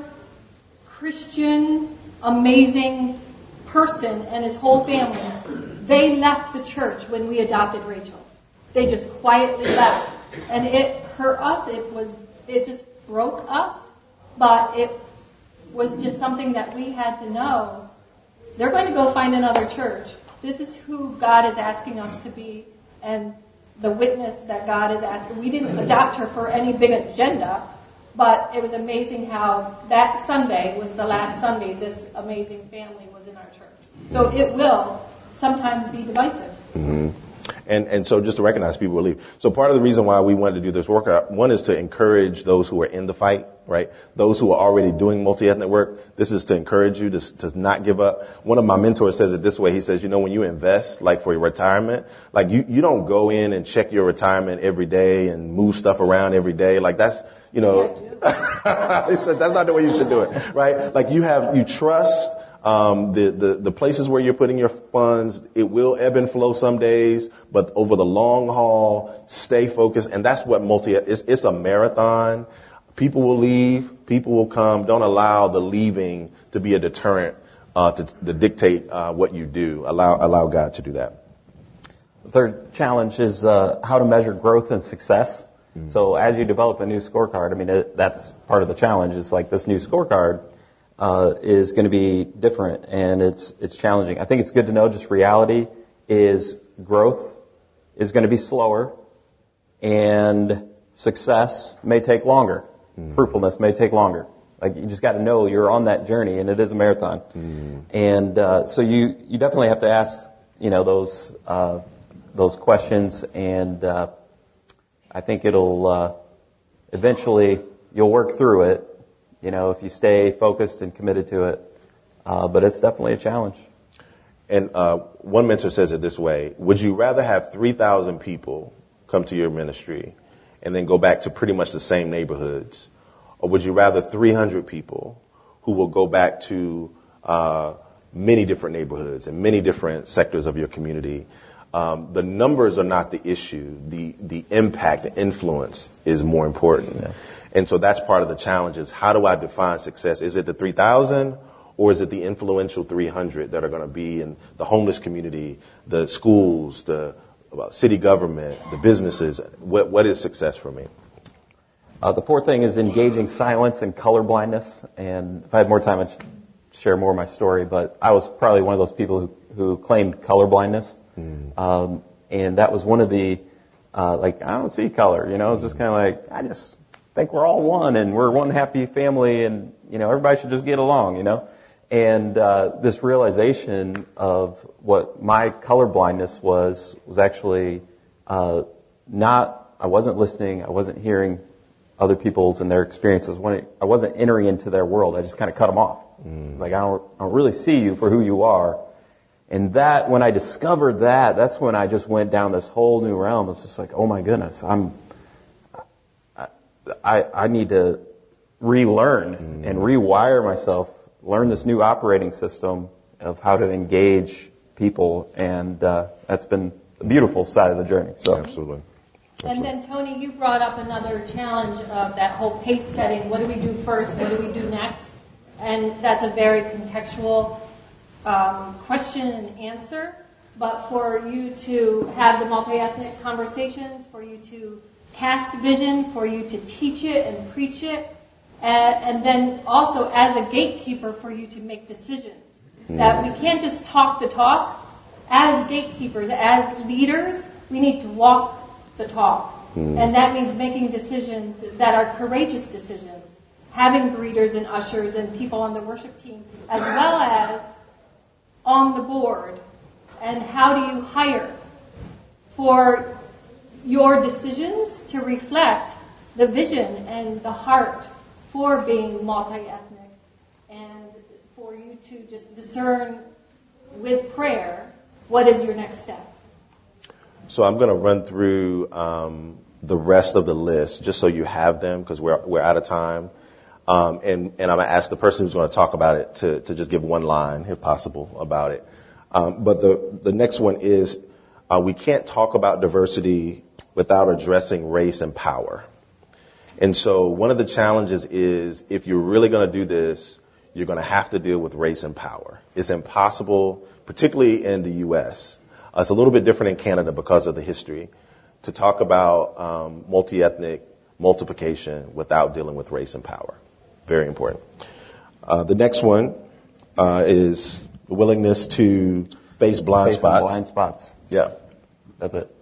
Christian, amazing person and his whole family, they left the church when we adopted Rachel. They just quietly left. And it hurt us. It was, it just broke us. But it was just something that we had to know. They're going to go find another church. This is who God is asking us to be, and the witness that God is asking. We didn't adopt her for any big agenda, but it was amazing how that Sunday was the last Sunday this amazing family was in our church. So it will sometimes be divisive. Mm-hmm. And and so just to recognize people will leave. So part of the reason why we wanted to do this workout, one is to encourage those who are in the fight, right? Those who are already doing multi-ethnic work. This is to encourage you to, to not give up. One of my mentors says it this way. He says, you know, when you invest, like for your retirement, like you, you don't go in and check your retirement every day and move stuff around every day. Like that's, you know, he said that's not the way you should do it, right? Like you have, you trust Um, the, the, the places where you're putting your funds, it will ebb and flow some days, but over the long haul, stay focused. And that's what multi, it's, it's a marathon. People will leave, people will come. Don't allow the leaving to be a deterrent, uh, to, to dictate, uh, what you do. Allow, allow God to do that. The third challenge is, uh, how to measure growth and success. Mm-hmm. So as you develop a new scorecard, I mean, it, that's part of the challenge. It's like this new scorecard Uh, is going to be different, and it's it's challenging. I think it's good to know just reality is growth is going to be slower, and success may take longer. Mm. Fruitfulness may take longer. Like you just got to know you're on that journey, and it is a marathon. Mm. And uh, so you you definitely have to ask you know those uh, those questions, and uh, I think it'll uh, eventually you'll work through it. You know, if you stay focused and committed to it. Uh, but it's definitely a challenge. And uh, one mentor says it this way. Would you rather have three thousand people come to your ministry and then go back to pretty much the same neighborhoods? Or would you rather three hundred people who will go back to uh, many different neighborhoods and many different sectors of your community? Um, the numbers are not the issue. The, the impact, the influence is more important. Yeah. And so that's part of the challenge is how do I define success? Is it the three thousand or is it the influential three hundred that are going to be in the homeless community, the schools, the uh, city government, the businesses? What, what is success for me? Uh, the fourth thing is engaging silence and colorblindness. And if I had more time, I'd share more of my story. But I was probably one of those people who, who claimed colorblindness. Mm. Um, and that was one of the, uh, like, I don't see color, you know, it's just kind of like, I just, think we're all one and we're one happy family and, you know, everybody should just get along, you know. And uh, this realization of what my colorblindness was, was actually uh, not, I wasn't listening, I wasn't hearing other people's and their experiences. When it, I wasn't entering into their world, I just kind of cut them off. Mm. It's like, I don't, I don't really see you for who you are. And that, when I discovered that, that's when I just went down this whole new realm. It's just like, oh my goodness, I'm, I, I need to relearn mm. and rewire myself, learn this new operating system of how to engage people, and uh, that's been the beautiful side of the journey. So. Absolutely. And then, Tony, you brought up another challenge of that whole pace setting. What do we do first? What do we do next? And that's a very contextual um, question and answer. But for you to have the multi-ethnic conversations, for you to cast vision, for you to teach it and preach it, and, and then also as a gatekeeper for you to make decisions. Mm. That we can't just talk the talk. As gatekeepers, as leaders, we need to walk the talk. Mm. And that means making decisions that are courageous decisions, having greeters and ushers and people on the worship team, as well as on the board. And how do you hire for your decisions to reflect the vision and the heart for being multi-ethnic, and for you to just discern with prayer what is your next step. So I'm going to run through um, the rest of the list just so you have them, because we're we're out of time. Um, and, and I'm going to ask the person who's going to talk about it to, to just give one line, if possible, about it. Um, but the, the next one is uh, we can't talk about diversity without addressing race and power. And so one of the challenges is, if you're really going to do this, you're going to have to deal with race and power. It's impossible, particularly in the U S. Uh, it's a little bit different in Canada because of the history, to talk about um, multi-ethnic multiplication without dealing with race and power. Very important. Uh, the next one uh, is the willingness to face blind face spots. Blind spots. Yeah. That's it.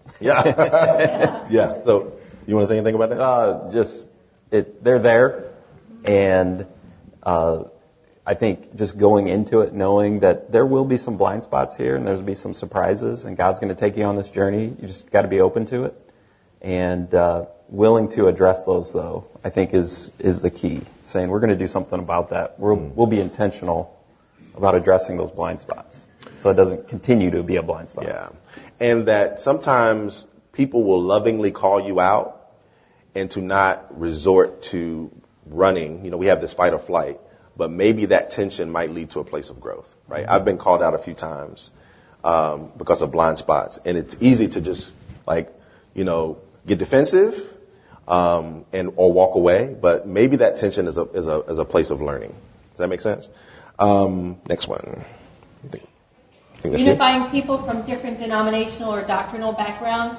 Yeah. Yeah. So you want to say anything about that? Uh, just, it, they're there. And uh, I think just going into it, knowing that there will be some blind spots here and there'll be some surprises, and God's going to take you on this journey. You just got to be open to it. And uh, willing to address those, though, I think is is the key. Saying we're going to do something about that. We'll, mm. we'll be intentional about addressing those blind spots, so it doesn't continue to be a blind spot. Yeah, and that sometimes people will lovingly call you out, and to not resort to running. You know, we have this fight or flight, but maybe that tension might lead to a place of growth. Right? Mm-hmm. I've been called out a few times um, because of blind spots, and it's easy to just like, you know, get defensive um, and or walk away, but maybe that tension is a is a is a place of learning. Does that make sense? Um, next one. I think, I think Unifying people from different denominational or doctrinal backgrounds.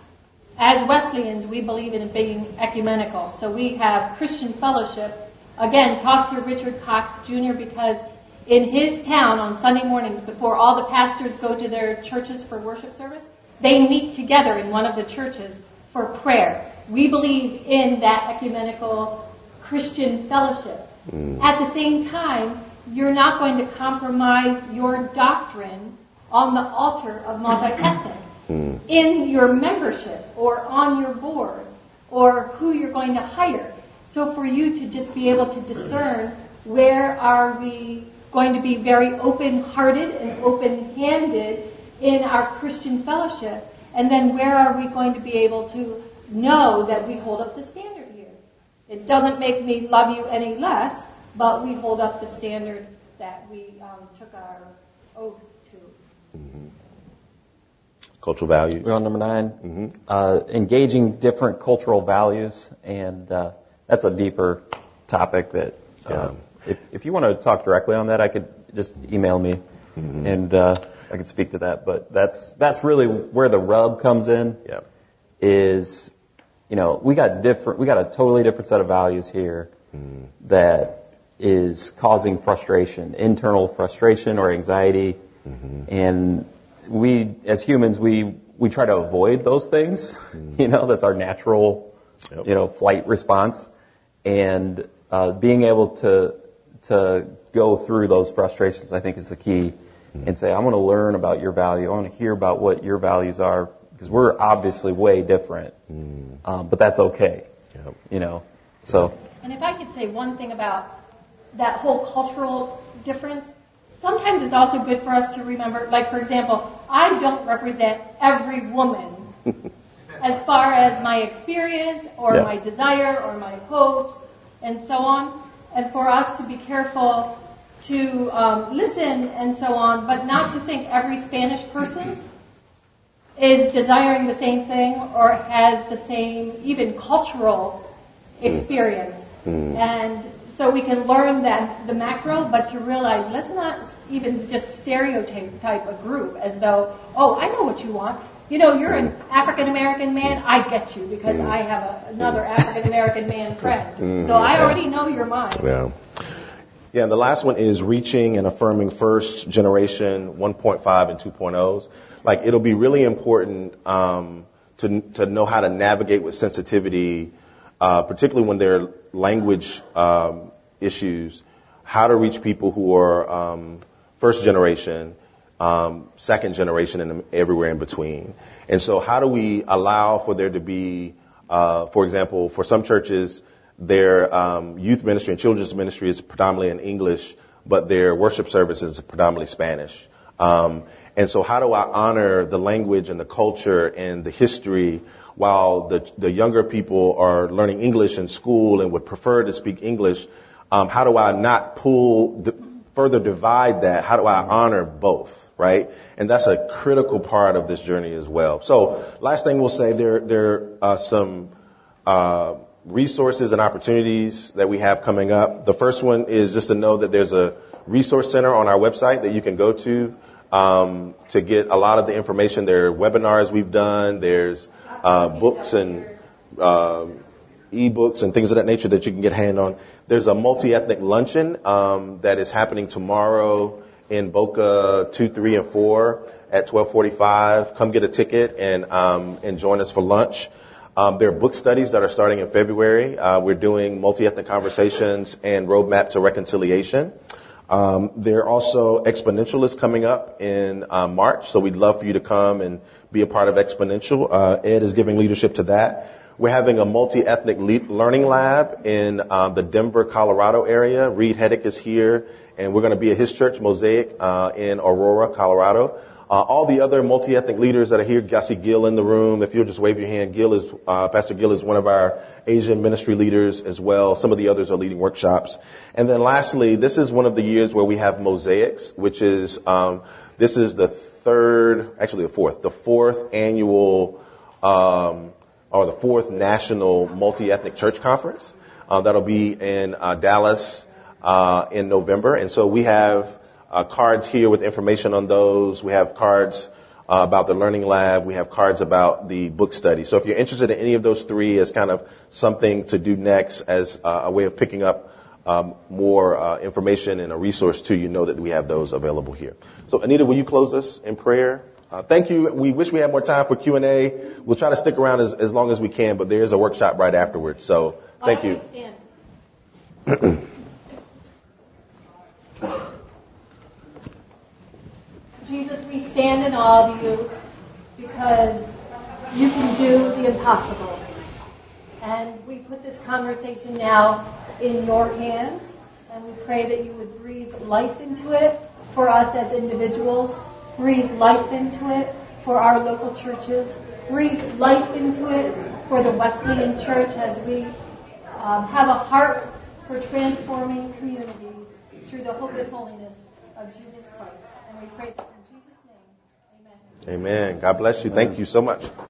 As Wesleyans, we believe in being ecumenical. So we have Christian fellowship. Again, talk to Richard Cox Junior because in his town on Sunday mornings, before all the pastors go to their churches for worship service, they meet together in one of the churches for prayer. We believe in that ecumenical Christian fellowship. Mm. At the same time, you're not going to compromise your doctrine on the altar of multi-ethnic mm. in your membership or on your board or who you're going to hire. So for you to just be able to discern, where are we going to be very open-hearted and open-handed in our Christian fellowship, and then where are we going to be able to know that we hold up the standard here? It doesn't make me love you any less, but we hold up the standard that we um, took our oath to. Mm-hmm. Cultural values. We're on number nine. Mm-hmm. Uh, engaging different cultural values, and uh, that's a deeper topic that uh, yeah. if, if you want to talk directly on that, I could just email me, mm-hmm. and uh, I could speak to that. But that's that's really where the rub comes in. Yeah. Is, you know, we got different, we got a totally different set of values here mm. that is causing frustration, internal frustration or anxiety, mm-hmm. and we, as humans, we we try to avoid those things. Mm. You know, that's our natural, yep. you know, flight response. and uh, being able to to go through those frustrations, I think, is the key. And say, I want to learn about your value. I want to hear about what your values are, because we're obviously way different. Mm. Um, but that's okay. Yep. You know. So. And if I could say one thing about that whole cultural difference, sometimes it's also good for us to remember, like, for example, I don't represent every woman as far as my experience or yeah. my desire or my hopes and so on. And for us to be careful to um, listen and so on, but not to think every Spanish person is desiring the same thing or has the same even cultural experience. Mm. And so we can learn that the macro, but to realize let's not even just stereotype a group as though, oh, I know what you want. You know, you're an African-American man, I get you because mm. I have a, another African-American man friend. Mm. So I already know your mind. Yeah. Yeah, and the last one is reaching and affirming first generation one point five and two point ohs. Like, it'll be really important um, to to know how to navigate with sensitivity, uh, particularly when there are language um, issues, how to reach people who are um, first generation, um, second generation, and everywhere in between. And so how do we allow for there to be, uh, for example, for some churches, their um, youth ministry and children's ministry is predominantly in English, but their worship service is predominantly Spanish. Um, and so how do I honor the language and the culture and the history while the, the younger people are learning English in school and would prefer to speak English? Um, how do I not pull, the, further divide that? How do I honor both, right? And that's a critical part of this journey as well. So last thing we'll say, there, there are some uh resources and opportunities that we have coming up. The first one is just to know that there's a resource center on our website that you can go to um, to get a lot of the information. There are webinars we've done. There's uh, books and uh, e-books and things of that nature that you can get a hand on. There's a multi-ethnic luncheon um, that is happening tomorrow in Boca two, three, and four at twelve forty-five. Come get a ticket and um, and join us for lunch. Um, there are book studies that are starting in February. Uh, we're doing multi-ethnic conversations and roadmap to reconciliation. Um, there are also Exponential is coming up in uh, March, so we'd love for you to come and be a part of Exponential. Uh, Ed is giving leadership to that. We're having a multi-ethnic le- learning lab in uh, the Denver, Colorado area. Reed Heddick is here, and we're going to be at his church, Mosaic, uh, in Aurora, Colorado. Uh, all the other multi-ethnic leaders that are here, I see Gil in the room. If you'll just wave your hand, Gil is, uh, Pastor Gil is one of our Asian ministry leaders as well. Some of the others are leading workshops. And then lastly, this is one of the years where we have Mosaics, which is, um, this is the third, actually the fourth, the fourth annual, um, or the fourth national multi-ethnic church conference. Uh, that'll be in, uh, Dallas, uh, in November. And so we have, Uh, cards here with information on those. We have cards uh, about the Learning Lab. We have cards about the book study. So if you're interested in any of those three as kind of something to do next as uh, a way of picking up um, more uh, information and a resource to you, know that we have those available here. So Anita, will you close us in prayer? Uh, thank you. We wish we had more time for Q and A. We'll try to stick around as, as long as we can, but there is a workshop right afterwards. So thank you. Jesus, we stand in awe of you because you can do the impossible. And we put this conversation now in your hands, and we pray that you would breathe life into it for us as individuals, breathe life into it for our local churches, breathe life into it for the Wesleyan Church as we um, have a heart for transforming communities through the hope and holiness of Jesus Christ. And we pray that in Jesus' name, amen. Amen. God bless you. Thank you so much.